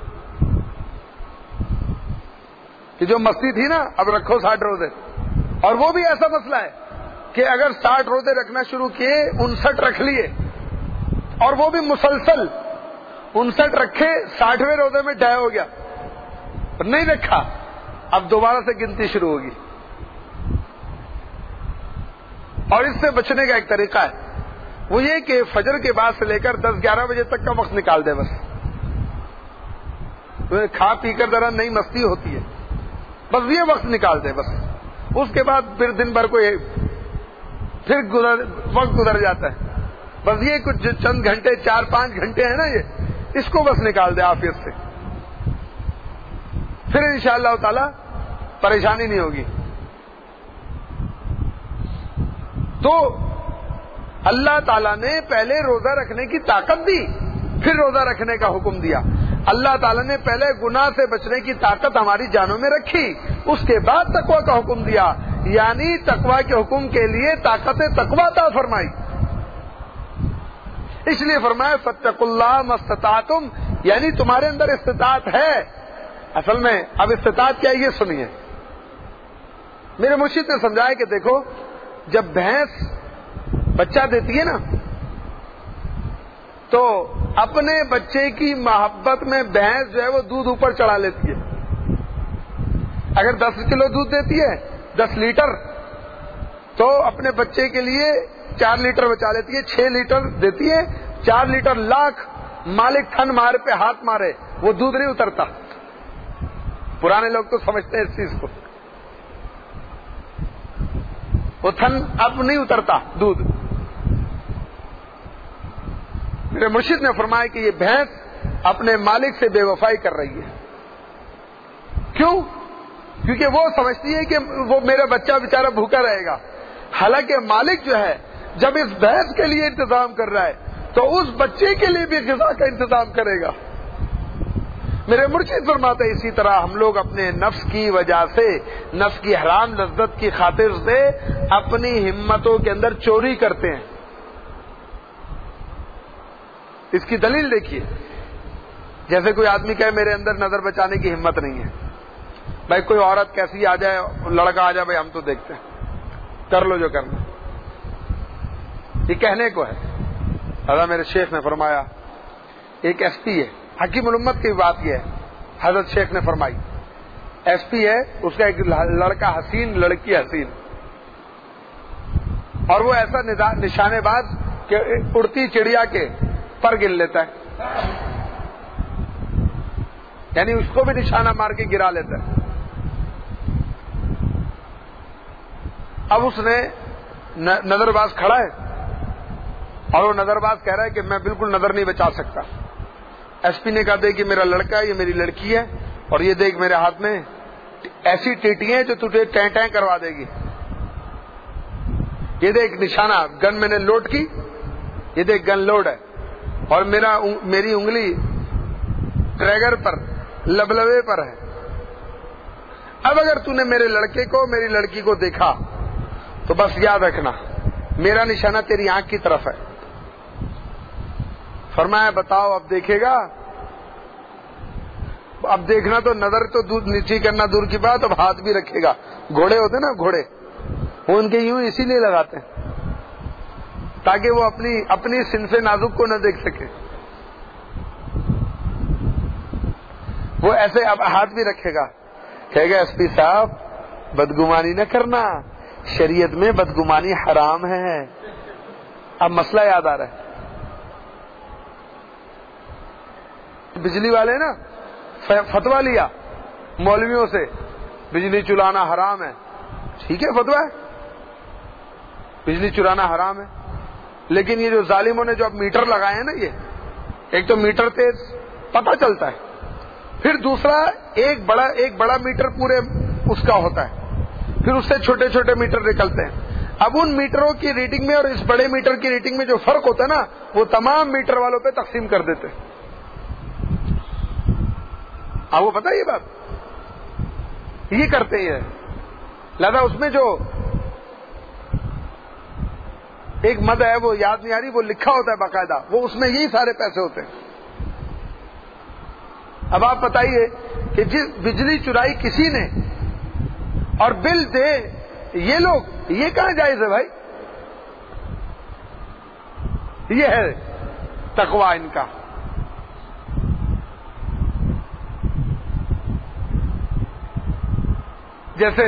کہ جو مستی تھی نا اب رکھو 60 روزے. اور وہ بھی ایسا مسئلہ ہے کہ اگر 60 روزے رکھنا شروع کیے، 59 رکھ لیے، اور وہ بھی مسلسل 59 رکھے، 60ویں روزے میں ڈے ہو گیا، نہیں رکھا، اب دوبارہ سے گنتی شروع ہوگی. اور اس سے بچنے کا ایک طریقہ ہے، وہ یہ کہ فجر کے بعد سے لے کر 10-11 بجے تک کا وقت نکال دے. بس کھا پی کر ذرا نئی مستی ہوتی ہے، بس یہ وقت نکال دے. بس اس کے بعد پھر دن بھر کوئی پھر وقت گزر جاتا ہے. بس یہ کچھ چند گھنٹے، 4-5 گھنٹے ہیں نا، یہ اس کو بس نکال دے عافیت سے، پھر انشاءاللہ تعالی پریشانی نہیں ہوگی. تو اللہ تعالیٰ نے پہلے روزہ رکھنے کی طاقت دی، پھر روزہ رکھنے کا حکم دیا. اللہ تعالیٰ نے پہلے گناہ سے بچنے کی طاقت ہماری جانوں میں رکھی، اس کے بعد تقوی کا حکم دیا، یعنی تقوی کے حکم کے لیے طاقت تقوی عطا فرمائی. اس لیے فرمایا فاتقوا اللہ ما استطعتم، یعنی تمہارے اندر استطاعت ہے. اصل میں اب استطاعت کیا ہے یہ سنیے. میرے مرشد نے سمجھایا کہ دیکھو، جب بھینس بچہ دیتی ہے نا تو اپنے بچے کی محبت میں بھینس جو ہے وہ دودھ اوپر چڑھا لیتی ہے. اگر 10 کلو دودھ دیتی ہے، 10 لیٹر، تو اپنے بچے کے لیے 4 لیٹر بچا لیتی ہے. 6 لیٹر دیتی ہے، 4 لیٹر لاکھ مالک تھن مار پہ ہاتھ مارے وہ دودھ نہیں اترتا. پرانے لوگ تو سمجھتے ہیں اس چیز کو، وہ تھن اب نہیں اترتا دودھ. میرے مرشد نے فرمایا کہ یہ بھینس اپنے مالک سے بے وفائی کر رہی ہے. کیوں؟ کیونکہ وہ سمجھتی ہے کہ وہ میرا بچہ بیچارہ بھوکا رہے گا، حالانکہ مالک جو ہے جب اس بھینس کے لیے انتظام کر رہا ہے تو اس بچے کے لیے بھی غذا کا انتظام کرے گا. میرے مرشد فرماتے اسی طرح ہم لوگ اپنے نفس کی وجہ سے، نفس کی حرام لذت کی خاطر سے اپنی ہمتوں کے اندر چوری کرتے ہیں. اس کی دلیل دیکھیے. جیسے کوئی آدمی کہے میرے اندر نظر بچانے کی ہمت نہیں ہے، بھائی کوئی عورت کیسی آ جائے، لڑکا آ جائے، بھائی ہم تو دیکھتے ہیں، کر لو جو کرنا. یہ کہنے کو ہے. حضرت میرے شیخ نے فرمایا، ایک ایس پی ہے، حکیم الامت کی بات یہ ہے، حضرت شیخ نے فرمائی ایس پی ہے، اس کا ایک لڑکا حسین، لڑکی حسین، اور وہ ایسا نشانے باز کہ اڑتی چڑیا کے پر گر لیتا ہے، یعنی اس کو بھی نشانہ مار کے گرا لیتا ہے. اب اس نے نظر باز کھڑا ہے اور وہ نظر باز کہہ رہا ہے کہ میں بالکل نظر نہیں بچا سکتا. ایس پی نے کہا دیکھ یہ میرا لڑکا ہے, یہ میری لڑکی ہے, اور یہ دیکھ میرے ہاتھ میں ایسی ٹیٹی ہیں جو تجھے ٹیں ٹیں کروا دے گی. یہ دیکھ نشانہ, گن میں نے لوڈ کی, یہ دیکھ گن لوڈ ہے, اور میری انگلی ٹریگر پر لبلبے پر ہے. اب اگر تو نے میرے لڑکے کو میری لڑکی کو دیکھا تو بس یاد رکھنا میرا نشانہ تیری آنکھ کی طرف ہے. فرمایا بتاؤ اب دیکھے گا؟ اب دیکھنا تو نظر تو دور نیچے کرنا دور کی بات, اب ہاتھ بھی رکھے گا. گھوڑے ہوتے نا گھوڑے, وہ ان کے یوں اسی لیے لگاتے ہیں تاکہ وہ اپنی صنف نازک کو نہ دیکھ سکے. وہ ایسے اب ہاتھ بھی رکھے گا, کہے گا ایس پی صاحب بدگمانی نہ کرنا, شریعت میں بدگمانی حرام ہے. اب مسئلہ یاد آ رہا ہے. بجلی والے نا فتوا لیا مولویوں سے, بجلی چلانا حرام ہے. ٹھیک ہے فتوا ہے, بجلی چلانا حرام ہے, لیکن یہ جو ظالموں نے جو اب میٹر لگائے ہیں نا, یہ ایک تو میٹر تیز پتہ چلتا ہے, پھر دوسرا ایک بڑا میٹر پورے اس کا ہوتا ہے, پھر اس سے چھوٹے چھوٹے میٹر نکلتے ہیں. اب ان میٹروں کی ریڈنگ میں اور اس بڑے میٹر کی ریڈنگ میں جو فرق ہوتا ہے نا, وہ تمام میٹر والوں پہ تقسیم کر دیتے ہیں. آپ کو پتا ہے یہ بات, یہ کرتے ہیں. لہذا اس میں جو ایک مد ہے وہ یاد نہیں آ رہی, وہ لکھا ہوتا ہے باقاعدہ, وہ اس میں یہی سارے پیسے ہوتے ہیں. اب آپ بتائیے کہ جس بجلی چرائی کسی نے اور بل دے یہ لوگ, یہ کہاں جائز ہے بھائی؟ یہ ہے تقوی ان کا. جیسے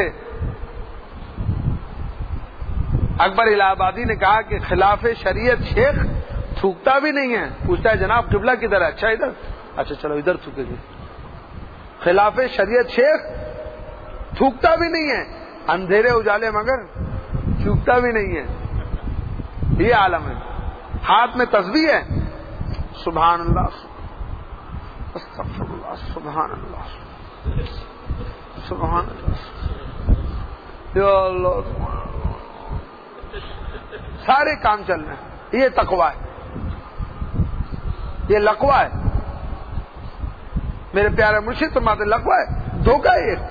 اکبر الہ آبادی نے کہا کہ خلاف شریعت شیخ تھوکتا بھی نہیں ہے. پوچھتا ہے جناب قبلہ کدھر ہے؟ اچھا ادھر, اچھا چلو ادھر تھوکے گی. خلاف شریعت شیخ تھوکتا بھی نہیں ہے, اندھیرے اجالے مگر چوکتا بھی نہیں ہے. یہ عالم ہے. ہاتھ میں تسبیح ہے, سبحان اللہ استغفر اللہ سبحان اللہ سبحان اللہ یا اللہ, سارے کام چل رہے ہیں. یہ تقوی ہے, یہ لقوہ ہے. میرے پیارے مرشد فرماتے لقوہ ہے, دھوکہ ہے یہ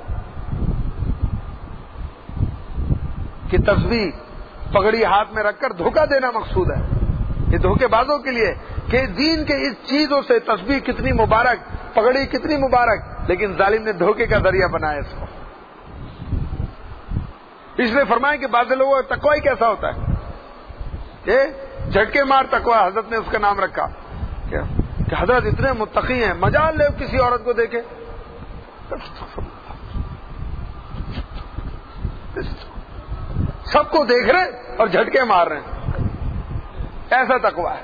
کہ تسبیح پگڑی ہاتھ میں رکھ کر دھوکہ دینا مقصود ہے. یہ دھوکے بازوں کے لیے کہ دین کے اس چیزوں سے تسبیح کتنی مبارک, پگڑی کتنی مبارک, لیکن ظالم نے دھوکے کا ذریعہ بنایا اس کو. اس لیے فرمایا کہ بعض لوگوں کا تقوی کیسا ہوتا ہے, یہ جھٹکے مار تقوی. حضرت نے اس کا نام رکھا کہ حضرت اتنے متقی ہیں, مجال لے کسی عورت کو دیکھے سب کو دیکھ رہے اور جھٹکے مار رہے ہیں. ایسا تقوی ہے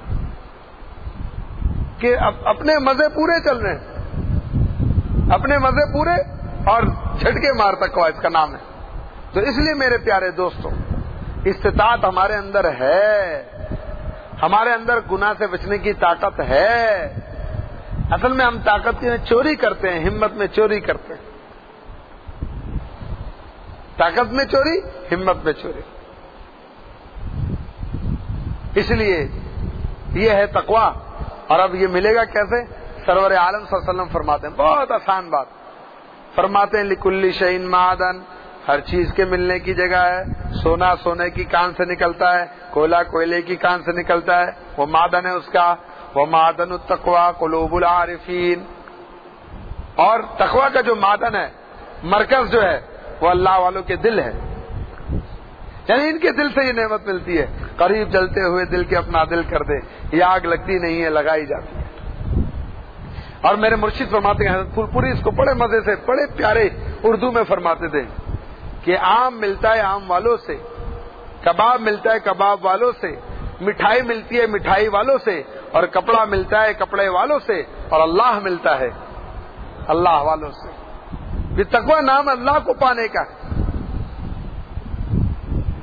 کہ اپنے مزے پورے چل رہے ہیں, اپنے مزے پورے اور جھٹکے مار تقوی اس کا نام ہے. تو اس لیے میرے پیارے دوستوں, استطاعت ہمارے اندر ہے, ہمارے اندر گناہ سے بچنے کی طاقت ہے. اصل میں ہم طاقت میں چوری کرتے ہیں, ہمت میں چوری کرتے ہیں. طاقت میں چوری, ہمت میں چوری. اس لیے یہ ہے تقوی. اور اب یہ ملے گا کیسے؟ سرور عالم صلی اللہ علیہ وسلم فرماتے ہیں, بہت آسان بات فرماتے ہیں, لکل شیء معدن, ہر چیز کے ملنے کی جگہ ہے. سونا سونے کی کان سے نکلتا ہے, کوئلہ کوئلے کی کان سے نکلتا ہے, وہ معدن ہے اس کا. وہ معدن التقوی قلوب العارفین. اور تقوی کا جو معدن ہے, مرکز جو ہے, وہ اللہ والوں کے دل ہے. یعنی ان کے دل سے یہ نعمت ملتی ہے. قریب جلتے ہوئے دل کے اپنا دل کر دے, یہ آگ لگتی نہیں ہے, لگائی جاتی ہے. اور میرے مرشد فرماتے ہیں, حضرت پوری اس کو بڑے مزے سے, بڑے پیارے اردو میں فرماتے تھے کہ آم ملتا ہے آم والوں سے, کباب ملتا ہے کباب والوں سے, مٹھائی ملتی ہے مٹھائی والوں سے, اور کپڑا ملتا ہے کپڑے والوں سے, اور اللہ ملتا ہے اللہ والوں سے. یہ تقوی نام اللہ کو پانے کا ہے.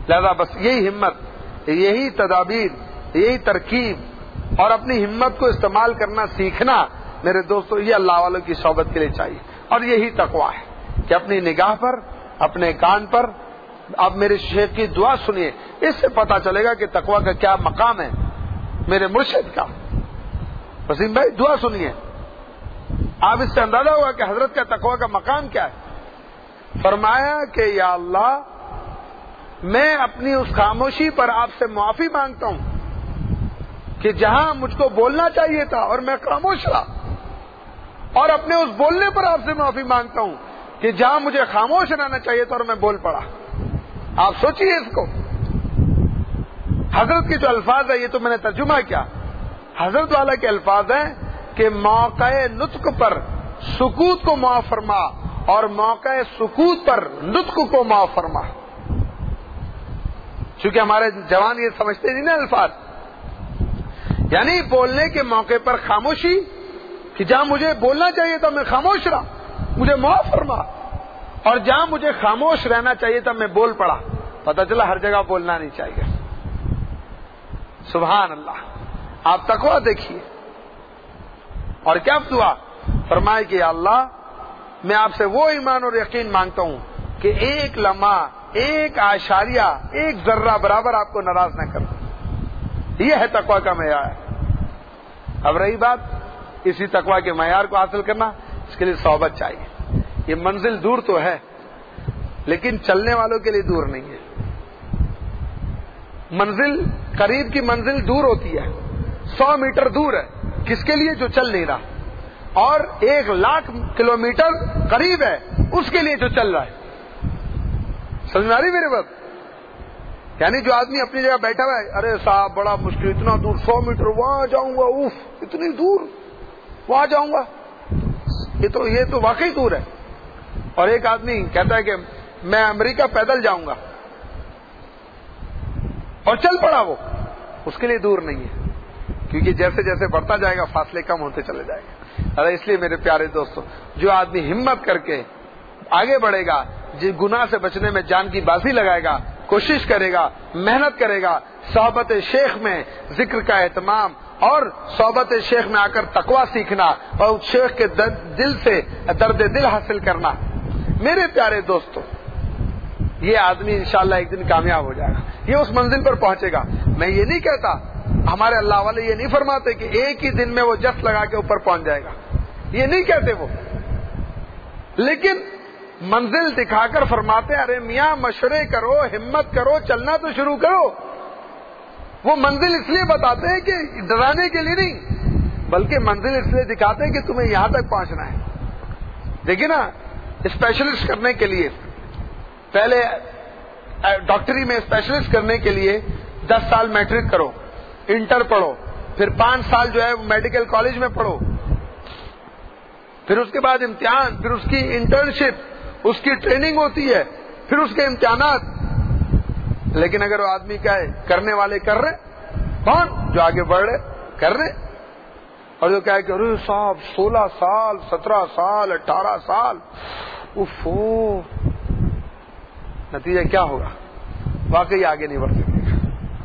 لہذا بس یہی ہمت، یہی تدابیر، یہی ترکیب اور اپنی ہمت کو استعمال کرنا سیکھنا میرے دوستو، یہ اللہ والوں کی صحبت کے لیے چاہیے. اور یہی تقویٰ ہے کہ اپنی نگاہ پر، اپنے کان پر اب میرے شیخ کی دعا سنیے، اس سے پتا چلے گا کہ تقویٰ کا کیا مقام ہے میرے مرشد کا. وسیم بھائی دعا سنیے، آپ اس سے اندازہ ہوا کہ حضرت کا تقویٰ کا مقام کیا ہے. فرمایا کہ یا اللہ، میں اپنی اس خاموشی پر آپ سے معافی مانگتا ہوں کہ جہاں مجھ کو بولنا چاہیے تھا اور میں خاموش رہا، اور اپنے اس بولنے پر آپ سے معافی مانگتا ہوں کہ جہاں مجھے خاموش رہنا چاہیے تھا اور میں بول پڑا. آپ سوچیے اس کو. حضرت کے جو الفاظ ہیں یہ تو میں نے ترجمہ کیا، حضرت والا کے الفاظ ہیں کہ موقع نطق پر سکوت کو معاف فرما اور موقع سکوت پر نطق کو معاف فرما. چونکہ ہمارے جوان یہ سمجھتے نہیں نا الفاظ، یعنی بولنے کے موقع پر خاموشی، کہ جہاں مجھے بولنا چاہیے تھا میں خاموش رہا، مجھے معاف فرما، اور جہاں مجھے خاموش رہنا چاہیے تھا میں بول پڑا. پتہ چلا ہر جگہ بولنا نہیں چاہیے. سبحان اللہ. آپ تقویٰ دیکھیے. اور کیا دعا فرمائے کہ یا اللہ، میں آپ سے وہ ایمان اور یقین مانگتا ہوں کہ ایک لمحہ، ایک اعشاریہ، ایک ذرہ برابر آپ کو ناراض نہ کروں. یہ ہے تقویٰ کا معیار. اب رہی بات اسی تقویٰ کے معیار کو حاصل کرنا، اس کے لیے صحبت چاہیے. یہ منزل دور تو ہے لیکن چلنے والوں کے لیے دور نہیں ہے. منزل قریب کی منزل دور ہوتی ہے، 100 میٹر دور ہے کس کے لیے؟ جو چل نہیں رہا. اور 1,00,000 کلومیٹر قریب ہے اس کے لیے جو چل رہا ہے. سمجھ میں آ رہی میرے بات؟ یعنی جو آدمی اپنی جگہ بیٹھا ہوا ہے، ارے صاحب بڑا مشکل، اتنا دور 100 میٹر وہاں جاؤں گا، اوف اتنی دور وہاں جاؤں گا، یہ تو واقعی دور ہے. اور ایک آدمی کہتا ہے کہ میں امریکہ پیدل جاؤں گا اور چل پڑا، وہ اس کے لیے دور نہیں ہے، کیونکہ جیسے جیسے بڑھتا جائے گا فاصلے کم ہوتے چلے جائے گا. ارے اس لیے میرے پیارے دوستو، جو آدمی ہمت کر کے آگے بڑھے گا، جو گناہ سے بچنے میں جان کی بازی لگائے گا، کوشش کرے گا، محنت کرے گا، صحبت شیخ میں ذکر کا اہتمام اور صحبت شیخ میں آ کر تقویٰ سیکھنا اور شیخ کے دل سے درد دل حاصل کرنا، میرے پیارے دوستو یہ آدمی انشاءاللہ ایک دن کامیاب ہو جائے گا، یہ اس منزل پر پہنچے گا. میں یہ نہیں کہتا، ہمارے اللہ والے یہ نہیں فرماتے کہ ایک ہی دن میں وہ جس لگا کے اوپر پہنچ جائے گا، یہ نہیں کہتے وہ، لیکن منزل دکھا کر فرماتے ارے میاں مشورے کرو، ہمت کرو، چلنا تو شروع کرو. وہ منزل اس لیے بتاتے ہیں کہ ڈرانے کے لیے نہیں، بلکہ منزل اس لیے دکھاتے ہیں کہ تمہیں یہاں تک پہنچنا ہے. دیکھیں نا، اسپیشلسٹ کرنے کے لیے پہلے ڈاکٹری میں اسپیشلسٹ کرنے کے لیے 10 سال میٹرک کرو، انٹر پڑھو، پھر 5 سال جو ہے میڈیکل کالج میں پڑھو، پھر اس کے بعد امتحان، پھر اس کی انٹرنشپ، اس کی ٹریننگ ہوتی ہے، پھر اس کے امتحانات. لیکن اگر وہ آدمی کیا ہے، کرنے والے کر رہے، کون جو آگے بڑھ رہے کر رہے، اور جو کیا ہے کہ ارے صاحب 16 سال 17 سال 18 سال اوفو، نتیجہ کیا ہوگا؟ واقعی آگے نہیں بڑھ سکے.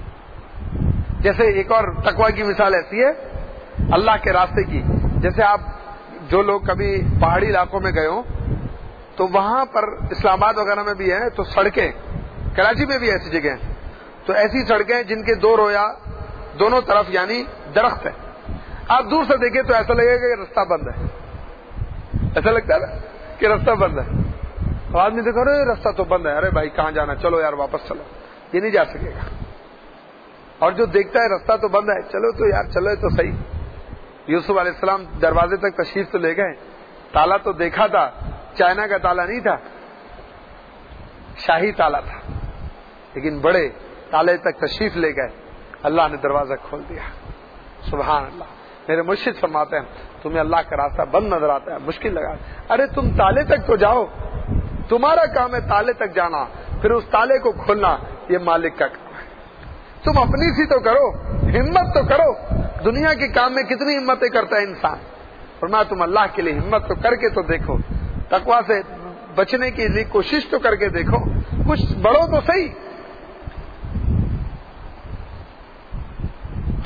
جیسے ایک اور تقویٰ کی مثال ایسی ہے اللہ کے راستے کی، جیسے آپ جو لوگ کبھی پہاڑی علاقوں میں گئے ہوں تو وہاں پر اسلام آباد وغیرہ میں بھی ہیں تو سڑکیں، کراچی میں بھی ایسی جگہ ہیں، تو ایسی سڑکیں جن کے 2 رویا دونوں طرف یعنی درخت ہے. آپ دور سے دیکھیں تو ایسا لگے گا کہ رستہ بند ہے، ایسا لگتا ہے کہ رستہ بند ہے. آدمی دیکھو ارے رستہ تو بند ہے، ارے بھائی کہاں جانا، چلو یار واپس چلو، یہ نہیں جا سکے گا. اور جو دیکھتا ہے رستہ تو بند ہے، چلو تو یار چلو تو صحیح. یوسف علیہ السلام دروازے تک تشریف تو لے گئے، تالا تو دیکھا تھا، چائنا کا تالا نہیں تھا، شاہی تالا تھا، لیکن بڑے تالے تک تشریف لے گئے، اللہ نے دروازہ کھول دیا. سبحان اللہ. میرے مرشد فرماتے ہیں تمہیں اللہ کا راستہ بند نظر آتا ہے، مشکل لگا، ارے تم تالے تک تو جاؤ، تمہارا کام ہے تالے تک جانا، پھر اس تالے کو کھولنا یہ مالک کا کام ہے. تم اپنی سی تو کرو، ہمت تو کرو. دنیا کے کام میں کتنی ہمتیں کرتا ہے انسان، فرمایا تم اللہ کے لیے ہمت تو کر کے تو دیکھو، تقویٰ سے بچنے کی لیے کوشش تو کر کے دیکھو، کچھ بڑھو تو صحیح.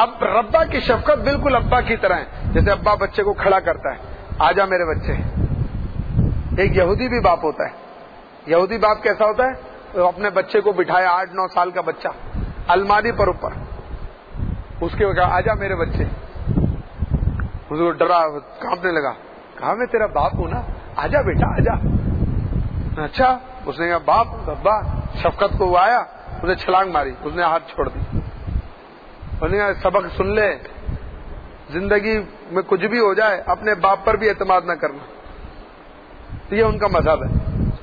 اب ربا کی شفقت بالکل ابا کی طرح ہے، جیسے ابا بچے کو کھڑا کرتا ہے، آجا میرے بچے۔ ایک یہودی بھی باپ ہوتا ہے، یہودی باپ کیسا ہوتا ہے؟ وہ اپنے بچے کو بٹھایا، 8-9 سال کا بچہ، الماری پر اوپر، اس کے کہا آجا میرے بچے، اس کو ڈرا، کانپنے لگا، کہا میں تیرا باپ ہوں نا، آجا بیٹا آجا۔ اچھا، اس نے کہا باپ ابا، شفقت کو وہ آیا، اس نے چھلانگ ماری، اس نے ہاتھ چھوڑ دی، انہوں نے کہا سبق سن لے، زندگی میں کچھ بھی ہو جائے اپنے باپ پر بھی اعتماد نہ کرنا۔ یہ ان کا مذہب ہے،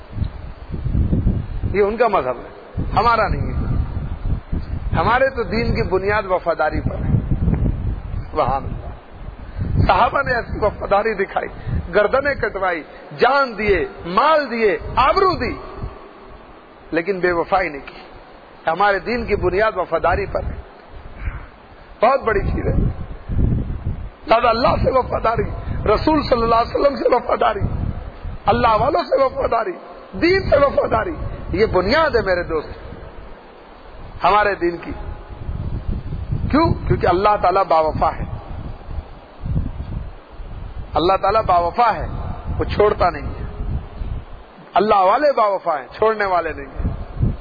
یہ ان کا مذہب ہے، ہمارا نہیں ہے۔ ہمارے تو دین کی بنیاد وفاداری پر ہے۔ سبحان اللہ، صحابہ نے ایسی وفاداری دکھائی، گردنیں کٹوائی، جان دیے، مال دیے، آبرو دی، لیکن بے وفائی نہیں کی۔ ہمارے دین کی بنیاد وفاداری پر ہے، بہت بڑی چیز ہے۔ دادا اللہ سے وفاداری، رسول صلی اللہ علیہ وسلم سے وفاداری، اللہ والوں سے وفاداری، دین سے وفاداری، یہ بنیاد ہے میرے دوست ہمارے دین کی۔ کیوں؟ کیونکہ اللہ تعالیٰ باوفا ہے، اللہ تعالیٰ باوفا ہے، وہ چھوڑتا نہیں ہے۔ اللہ والے باوفا ہیں، چھوڑنے والے نہیں ہیں۔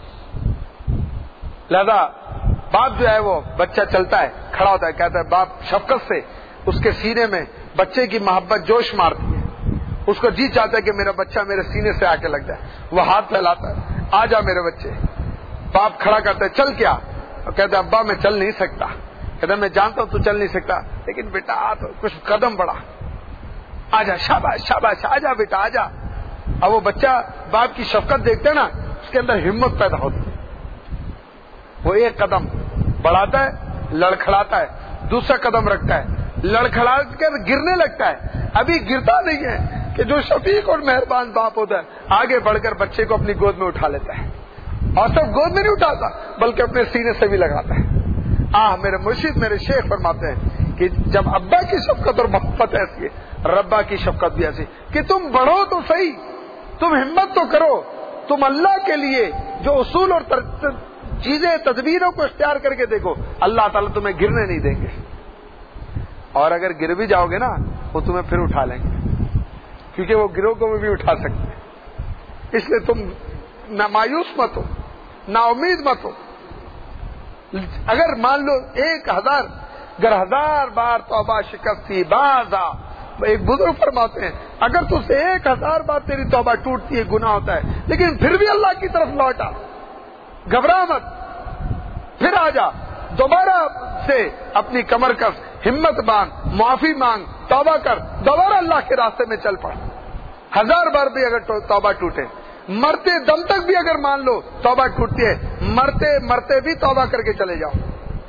لہذا باپ جو ہے وہ بچہ چلتا ہے، کھڑا ہوتا ہے، کہتا ہے باپ شفقت سے اس کے سینے میں بچے کی محبت جوش مارتی ہے، اس کو جی چاہتا ہے کہ میرا بچہ میرے سینے سے آ کے لگ جائے، وہ ہاتھ پھیلاتا ہے، آ جا میرے بچے۔ باپ کھڑا کرتا ہے، چل کیا؟ کہتا ہے ابا میں چل نہیں سکتا۔ کہتا ہے میں جانتا ہوں تو چل نہیں سکتا، لیکن بیٹا آ تو کچھ قدم بڑھا، آ جا، شاباش شاباش، آ جا بیٹا آ جا۔ اب وہ بچہ باپ کی شفقت دیکھتا ہے نا، اس کے اندر ہمت پیدا ہوتی ہے، وہ ایک قدم بڑھاتا ہے، لڑکھڑاتا ہے، دوسرا قدم رکھتا ہے، لڑکھڑا کر گرنے لگتا ہے، ابھی گرتا نہیں ہے کہ جو شفیق اور مہربان باپ ہوتا ہے آگے بڑھ کر بچے کو اپنی گود میں اٹھا لیتا ہے، اور صرف گود میں نہیں اٹھاتا بلکہ اپنے سینے سے بھی لگاتا ہے۔ میرے مرشد میرے شیخ فرماتے ہیں کہ جب ابا کی شفقت اور محبت ایسی ہے، ربا کی شفقت بھی ایسی کہ تم بڑھو تو صحیح، تم ہمت تو کرو، تم اللہ کے لیے جو اصول اور چیزیں تدبیروں کو اختیار کر کے دیکھو، اللہ تعالیٰ تمہیں گرنے نہیں دیں گے، اور اگر گر بھی جاؤ گے نا وہ تمہیں پھر اٹھا لیں گے، کیونکہ وہ گرو کو بھی اٹھا سکتے ہیں۔ اس لیے تم نہ مایوس مت ہو، نا امید مت ہو۔ اگر مان لو 1000 بار توبہ شکستی بازا، ایک بزرگ فرماتے ہیں اگر تجھ سے 1000 بار تیری توبہ ٹوٹتی ہے، گناہ ہوتا ہے، لیکن پھر بھی اللہ کی طرف لوٹا، گھبرا مت، پھر آ جا، دوبارہ سے اپنی کمر کس، ہمت باندھ، معافی مانگ، توبہ کر، دوبارہ اللہ کے راستے میں چل پڑ۔ 1000 بار بھی اگر توبہ ٹوٹے، مرتے دم تک بھی اگر مان لو توبہ ٹوٹتی ہے، مرتے مرتے بھی توبہ کر کے چلے جاؤ،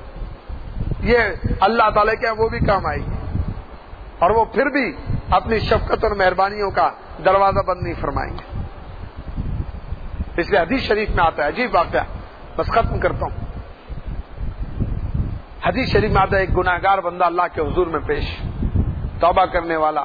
یہ اللہ تعالیٰ کے وہ بھی کام آئے گی، اور وہ پھر بھی اپنی شفقت اور مہربانیوں کا دروازہ بند نہیں فرمائیں گے۔ اس لیے حدیث شریف میں آتا ہے، عجیب واقعہ، بس ختم کرتا ہوں۔ حدیث شریف میں آتا ہے ایک گناہگار بندہ اللہ کے حضور میں پیش، توبہ کرنے والا،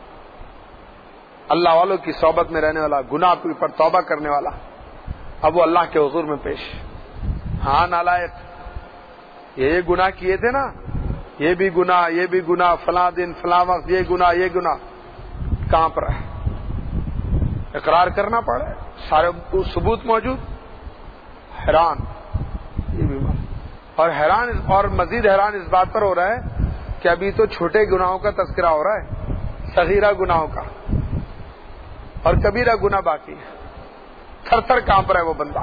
اللہ والوں کی صحبت میں رہنے والا، گناہ پر توبہ کرنے والا، اب وہ اللہ کے حضور میں پیش، ہاں نالائق، یہ گناہ کیے تھے نا، یہ بھی گناہ، فلاں دن فلاں وقت یہ گناہ، کہاں پر ہے؟ اقرار کرنا پڑے، سارے ثبوت موجود، حیران، یہ بھی اور حیران، اور مزید حیران اس بات پر ہو رہا ہے کہ ابھی تو چھوٹے گناہوں کا تذکرہ ہو رہا ہے، صغیرہ گناہوں کا، اور کبیرہ گناہ باقی ہے، تھر تھر کانپ رہا ہے وہ بندہ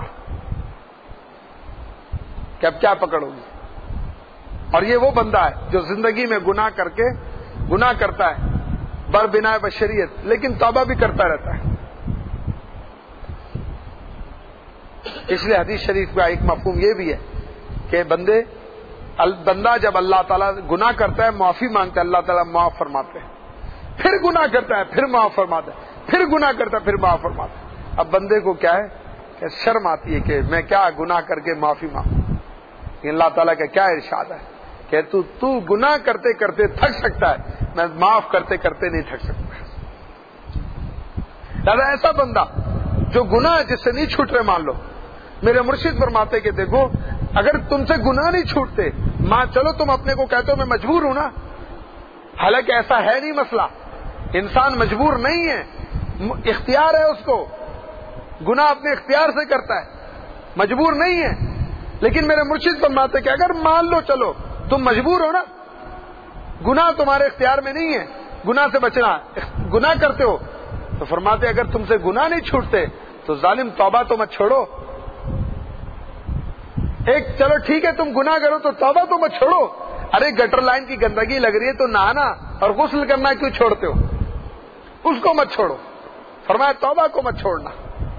کہ اب کیا پکڑوں گی۔ اور یہ وہ بندہ ہے جو زندگی میں گناہ کرتا ہے بر بنا بشریت، لیکن توبہ بھی کرتا رہتا ہے۔ اس لیے حدیث شریف کا ایک مفہوم یہ بھی ہے کہ بندہ جب اللہ تعالیٰ گناہ کرتا ہے، معافی مانگتا ہے، اللہ تعالیٰ معاف فرماتے ہیں، پھر گناہ کرتا ہے، پھر معاف فرماتے ہیں، پھر گناہ کرتا ہے، پھر معاف فرماتے ہیں۔ اب بندے کو کیا ہے کہ شرم آتی ہے کہ میں کیا گناہ کر کے معافی مانگوں، اللہ تعالیٰ کا کیا ارشاد ہے کہ تو گناہ کرتے کرتے تھک سکتا ہے، میں معاف کرتے کرتے نہیں تھک سکتا۔ دادا ایسا بندہ جو گناہ جس سے نہیں چھوٹ رہے، مان لو میرے مرشد فرماتے کہ دیکھو اگر تم سے گناہ نہیں چھوٹتے، ماں چلو تم اپنے کو کہتے ہو میں مجبور ہوں نا، حالانکہ ایسا ہے نہیں مسئلہ، انسان مجبور نہیں ہے، اختیار ہے اس کو، گناہ اپنے اختیار سے کرتا ہے، مجبور نہیں ہے۔ لیکن میرے مرشد فرماتے کہ اگر مان لو چلو تم مجبور ہو نا، گناہ تمہارے اختیار میں نہیں ہے، گناہ سے بچنا، گناہ کرتے ہو، تو فرماتے اگر تم سے گناہ نہیں چھوٹتے تو ظالم توبہ تو مت چھوڑو، ایک چلو ٹھیک ہے تم گناہ کرو تو توبہ تو مت چھوڑو، ارے گٹر لائن کی گندگی لگ رہی ہے تو نہانا اور غسل کرنا کیوں چھوڑتے ہو، اس کو مت چھوڑو، فرمایا توبہ کو مت چھوڑنا۔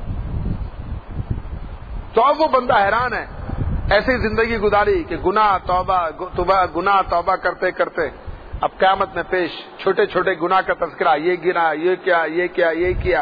تو اب وہ بندہ حیران ہے، ایسی زندگی گزاری کہ گناہ توبہ کرتے کرتے اب قیامت میں پیش چھوٹے چھوٹے گناہ کا تذکرہ، یہ گنا، یہ کیا، یہ کیا، یہ کیا،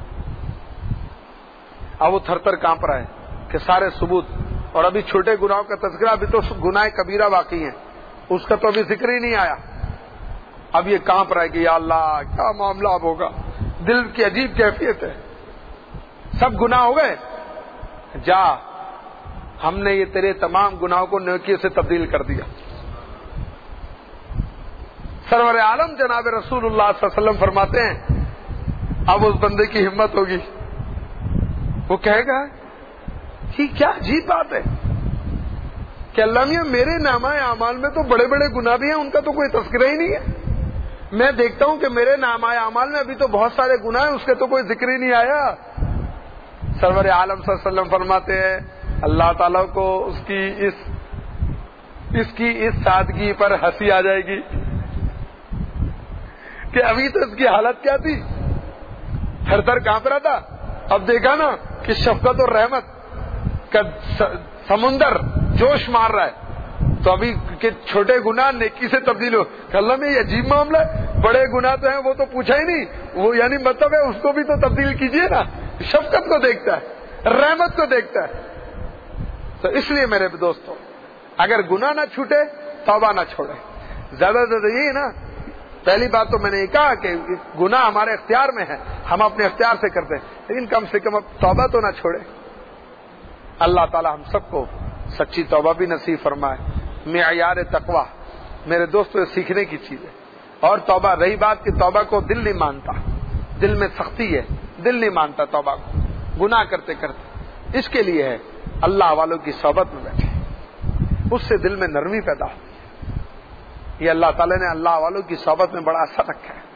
اب وہ تھر تھر کانپ رہا ہے کہ سارے ثبوت، اور ابھی چھوٹے گناہوں کا تذکرہ، ابھی تو گناہ کبیرہ واقعی ہیں، اس کا تو ابھی ذکر ہی نہیں آیا، اب یہ کانپ رہا ہے کہ یا اللہ کیا معاملہ اب ہوگا، دل کی عجیب کیفیت ہے، سب گناہ ہو گئے، جا ہم نے یہ تیرے تمام گناہوں کو نیکیوں سے تبدیل کر دیا۔ سرور عالم جناب رسول اللہ صلی اللہ علیہ وسلم فرماتے ہیں اب اس بندے کی ہمت ہوگی، وہ کہے گا کہ کیا عجیب بات ہے کہ اللہ میاں میرے نامہ اعمال میں تو بڑے بڑے گناہ بھی ہیں، ان کا تو کوئی تذکرہ ہی نہیں ہے، میں دیکھتا ہوں کہ میرے نامہ اعمال میں ابھی تو بہت سارے گناہ ہیں، اس کے تو کوئی ذکر ہی نہیں آیا۔ سرور عالم صلی اللہ علیہ وسلم فرماتے ہیں اللہ تعالیٰ کو اس کی سادگی پر ہنسی آ جائے گی کہ ابھی تو اس کی حالت کیا تھی، تھر تھر کانپ رہا تھا، اب دیکھا نا کہ شفقت اور رحمت کا سمندر جوش مار رہا ہے، تو ابھی کہ چھوٹے گناہ نیکی سے تبدیل ہو، اللہ میں یہ عجیب معاملہ ہے، بڑے گناہ تو ہیں وہ تو پوچھا ہی نہیں، وہ یعنی مطلب ہے اس کو بھی تو تبدیل کیجئے نا، شفقت کو دیکھتا ہے، رحمت کو دیکھتا ہے۔ تو اس لیے میرے دوستو اگر گناہ نہ چھوٹے توبہ نہ چھوڑے، زیادہ سے زیادہ یہی نا، پہلی بات تو میں نے یہ کہا کہ گناہ ہمارے اختیار میں ہے، ہم اپنے اختیار سے کرتے ہیں، لیکن کم سے کم اب توبہ تو نہ چھوڑے۔ اللہ تعالی ہم سب کو سچی توبہ بھی نصیب فرمائے۔ معیار تقوی میرے دوستو یہ سیکھنے کی چیز ہے، اور توبہ رہی بات کہ توبہ کو دل نہیں مانتا، دل میں سختی ہے، دل نہیں مانتا توبہ کو، گناہ کرتے کرتے، اس کے لیے ہے اللہ والوں کی صحبت میں بیٹھے، اس سے دل میں نرمی پیدا ہوتی ہے۔ یہ اللہ تعالیٰ نے اللہ والوں کی صحبت میں بڑا اثر رکھا ہے،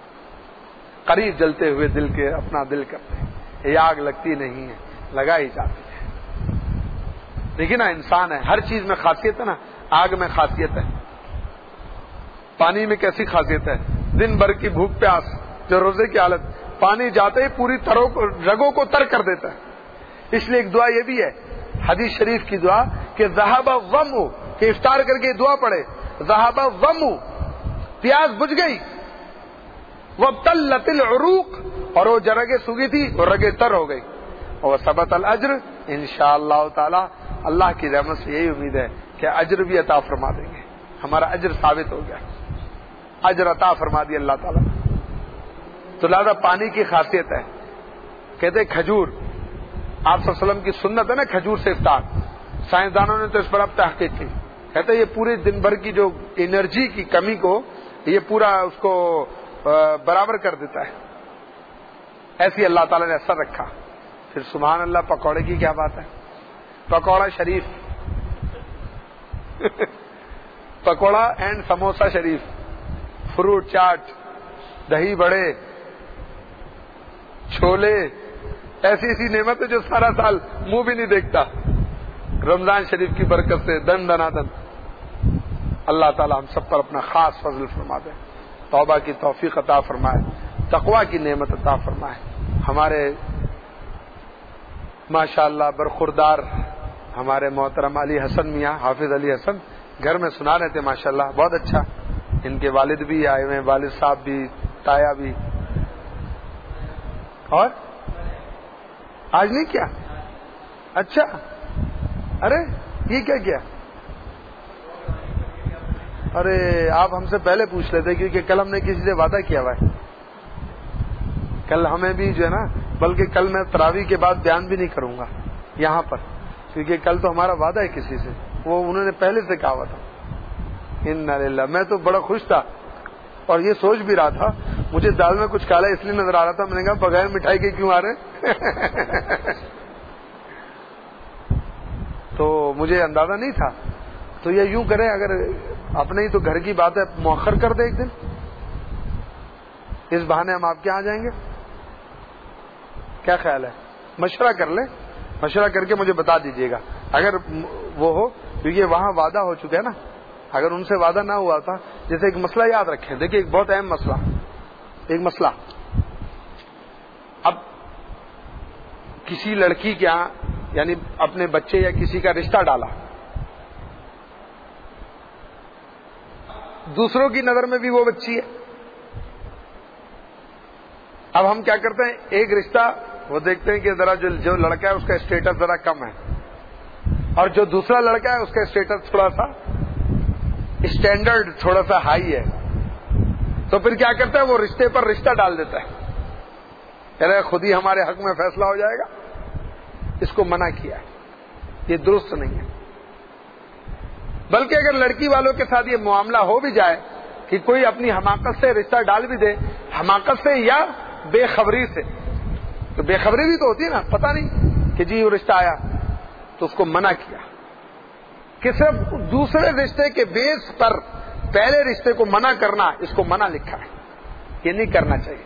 قریب جلتے ہوئے دل کے اپنا دل کرتے ہیں، یہ آگ لگتی نہیں ہے، لگا ہی جاتی ہے۔ لیکن نا انسان ہے، ہر چیز میں خاصیت ہے نا، آگ میں خاصیت ہے، پانی میں کیسی خاصیت ہے، دن بھر کی بھوک پیاس، جو روزے کی حالت، پانی جاتے ہی پوری رگوں کو تر کر دیتا ہے۔ اس لیے ایک دعا یہ بھی ہے حدیث شریف کی دعا کہ ذہب الظم، کہ افطار کر کے دعا پڑھے، ذہب الظم، پیاس بجھ گئی، وابتلت العروق، اور وہ جو رگیں سوگی تھی وہ رگیں تر ہو گئی، اور ثبت الاجر، انشاءاللہ تعالی اللہ کی رحمت سے یہی امید ہے کہ اجر بھی عطا فرما دیں گے، ہمارا اجر ثابت ہو گیا، اجر عطا فرما دی اللہ تعالی۔ تو لہذا پانی کی خاصیت ہے، کہتے کھجور، آپ صلی اللہ علیہ وسلم کی سنت ہے نا کھجور سے افطار، سائنسدانوں نے تو اس پر اب تحقیق کی، کہتے یہ پورے دن بھر کی جو انرجی کی کمی کو یہ پورا اس کو برابر کر دیتا ہے، ایسی اللہ تعالیٰ نے اثر رکھا۔ پھر سبحان اللہ پکوڑے کی کیا بات ہے، پکوڑا شریف پکوڑا اینڈ سموسا شریف، فروٹ چاٹ، دہی بڑے، چھولے، ایسی ایسی نعمت ہے جو سارا سال منہ بھی نہیں دیکھتا، رمضان شریف کی برکت سے دن دنا دن۔ اللہ تعالی ہم سب پر اپنا خاص فضل فرما دے، توبہ کی توفیق عطا فرمائے، تقوی کی نعمت عطا فرمائے۔ ہمارے ماشاءاللہ برخوردار ہمارے محترم علی حسن میاں، حافظ علی حسن گھر میں سنا رہے تھے، ماشاءاللہ بہت اچھا، ان کے والد بھی آئے ہوئے، والد صاحب بھی، تایا بھی، اور آج نہیں کیا؟ اچھا، ارے یہ کیا کیا؟ ارے آپ ہم سے پہلے پوچھ لیتے، کیونکہ کل ہم نے کسی سے وعدہ کیا ہوا ہے، کل ہمیں بھی جو ہے نا، بلکہ کل میں تراویح کے بعد بیان بھی نہیں کروں گا یہاں پر، کیونکہ کل تو ہمارا وعدہ ہے کسی سے، وہ انہوں نے پہلے سے کہا ہوا تھا۔ انا للہ، میں تو بڑا خوش تھا اور یہ سوچ بھی رہا تھا، مجھے دال میں کچھ کالا اس لیے نظر آ رہا تھا، میں نے کہا بغیر مٹھائی کے کیوں آ رہے تو مجھے اندازہ نہیں تھا۔ تو یہ یوں کریں، اگر اپنے ہی تو گھر کی بات ہے، مؤخر کر دیں ایک دن، اس بہانے ہم آپ کے یہاں جائیں گے، کیا خیال ہے؟ مشورہ کر لیں، مشورہ کر کے مجھے بتا دیجیے گا اگر وہ ہو، کیونکہ وہاں وعدہ ہو چکا ہے نا۔ اگر ان سے وعدہ نہ ہوا تھا، جیسے ایک مسئلہ یاد رکھیں، دیکھیں ایک بہت اہم مسئلہ، ایک مسئلہ، اب کسی لڑکی کے یہاں یعنی اپنے بچے یا کسی کا رشتہ ڈالا، دوسروں کی نظر میں بھی وہ بچی ہے۔ اب ہم کیا کرتے ہیں، ایک رشتہ وہ دیکھتے ہیں کہ ذرا جو لڑکا ہے اس کا اسٹیٹس ذرا کم ہے، اور جو دوسرا لڑکا ہے اس کا اسٹیٹس تھوڑا سا اسٹینڈرڈ تھوڑا سا ہائی ہے، تو پھر کیا کرتا ہے، وہ رشتے پر رشتہ ڈال دیتا ہے، کہہ رہے خود ہی ہمارے حق میں فیصلہ ہو جائے گا۔ اس کو منع کیا ہے، یہ درست نہیں ہے۔ بلکہ اگر لڑکی والوں کے ساتھ یہ معاملہ ہو بھی جائے کہ کوئی اپنی حماقت سے رشتہ ڈال بھی دے، حماقت سے یا بے خبری سے، تو بے خبری بھی تو ہوتی ہے نا، پتہ نہیں کہ جی وہ رشتہ آیا، تو اس کو منع کیا کہ صرف دوسرے رشتے کے بیس پر پہلے رشتے کو منع کرنا، اس کو منع لکھا ہے، یہ نہیں کرنا چاہیے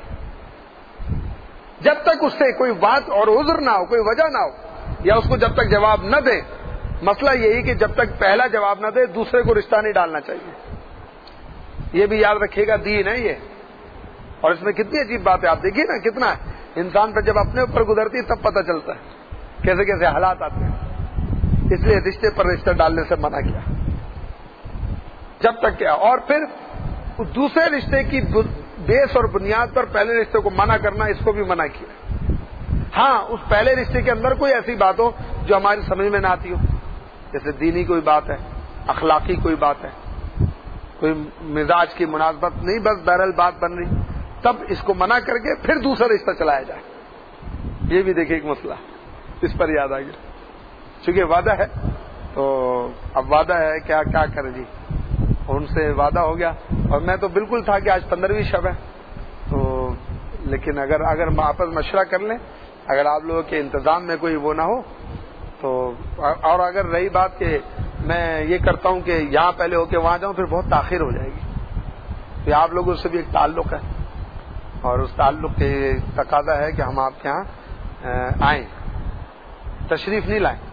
جب تک اس سے کوئی بات اور عذر نہ ہو، کوئی وجہ نہ ہو، یا اس کو جب تک جواب نہ دے۔ مسئلہ یہی کہ جب تک پہلا جواب نہ دے دوسرے کو رشتہ نہیں ڈالنا چاہیے۔ یہ بھی یاد رکھیے گا، دین ہے یہ، اور اس میں کتنی عجیب بات ہے، آپ دیکھیے نا کتنا ہے، انسان پر جب اپنے اوپر گزرتی ہے تب پتہ چلتا ہے کیسے کیسے حالات آتے ہیں۔ اس لیے رشتے پر رشتہ ڈالنے سے منع کیا جب تک کیا، اور پھر دوسرے رشتے کی بیس اور بنیاد پر پہلے رشتے کو منع کرنا، اس کو بھی منع کیا۔ ہاں، اس پہلے رشتے کے اندر کوئی ایسی بات ہو جو ہماری سمجھ میں نہ آتی ہو، جیسے دینی کوئی بات ہے، اخلاقی کوئی بات ہے، کوئی مزاج کی مناسبت نہیں، بس بہرحال بات بن رہی، تب اس کو منع کر کے پھر دوسرا رشتہ چلایا جائے۔ یہ بھی دیکھیں ایک مسئلہ، اس پر یاد آ گیا، چونکہ وعدہ ہے تو اب وعدہ ہے، کیا کرے جی، ان سے وعدہ ہو گیا، اور میں تو بالکل تھا کہ آج 15ویں شب ہے، تو لیکن اگر آپس مشورہ کر لیں، اگر آپ لوگوں کے انتظام میں کوئی وہ نہ ہو تو، اور اگر رہی بات کہ میں یہ کرتا ہوں کہ یہاں پہلے ہو کے وہاں جاؤں، پھر بہت تاخیر ہو جائے گی، تو آپ لوگوں سے بھی ایک تعلق ہے، اور اس تعلق کے تقاضا ہے کہ ہم آپ کے یہاں آئیں، تشریف نہیں لائیں۔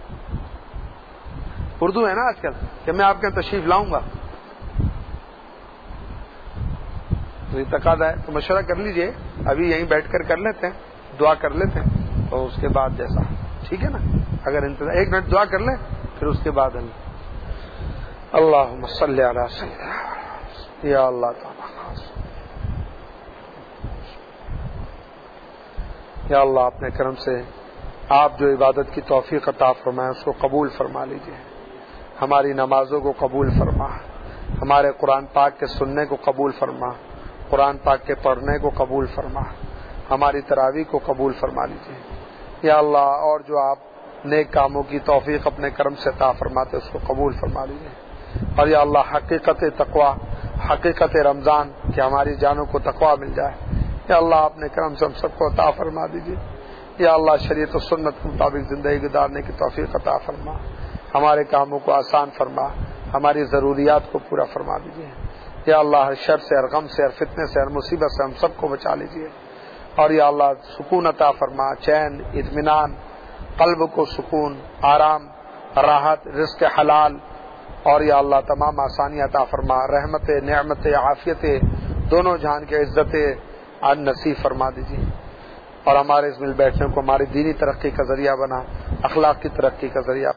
اردو ہے نا آج کل کہ میں آپ کے یہاں تشریف لاؤں گا، تو یہ تقاضا ہے، تو مشورہ کر لیجئے، ابھی یہیں بیٹھ کر کر لیتے ہیں، دعا کر لیتے ہیں، تو اس کے بعد جیسا، ٹھیک ہے نا، اگر انتظار 1 منٹ دعا کر لیں پھر اس کے بعد اللہم صلی علی سیدنا، یا اللہ تعالی، یا اللہ اپنے کرم سے آپ جو عبادت کی توفیق عطا فرمائیں اس کو قبول فرما لیجئے، ہماری نمازوں کو قبول فرما، ہمارے قرآن پاک کے سننے کو قبول فرما، قرآن پاک کے پڑھنے کو قبول فرما، ہماری تراویح کو قبول فرما لیجئے، یا اللہ، اور جو آپ نیک کاموں کی توفیق اپنے کرم سے عطا فرماتے اس کو قبول فرما لیجئے، اور یا اللہ حقیقت تقوی، حقیقت رمضان کہ ہماری جانوں کو تقوی مل جائے، یا اللہ اپنے کرم سے ہم سب کو عطا فرما دیجئے، یا اللہ شریعت و سنت کے مطابق زندگی گزارنے کی توفیق عطا فرما، ہمارے کاموں کو آسان فرما، ہماری ضروریات کو پورا فرما دیجئے، یا اللہ ہر شر سے، ہر غم سے، ہر فتنے سے، ہر مصیبت سے ہم سب کو بچا لیجئے، اور یا اللہ سکون عطا فرما، چین، اطمینان، قلب کو سکون، آرام، راحت، رزق حلال، اور یا اللہ تمام آسانی عطا فرما، رحمت، نعمت، عافیت دونوں جہان کے عزت نصیب فرما دیجیے، اور ہمارے اس مل بیٹھنے کو ہماری دینی ترقی کا ذریعہ بنا، اخلاق کی ترقی کا ذریعہ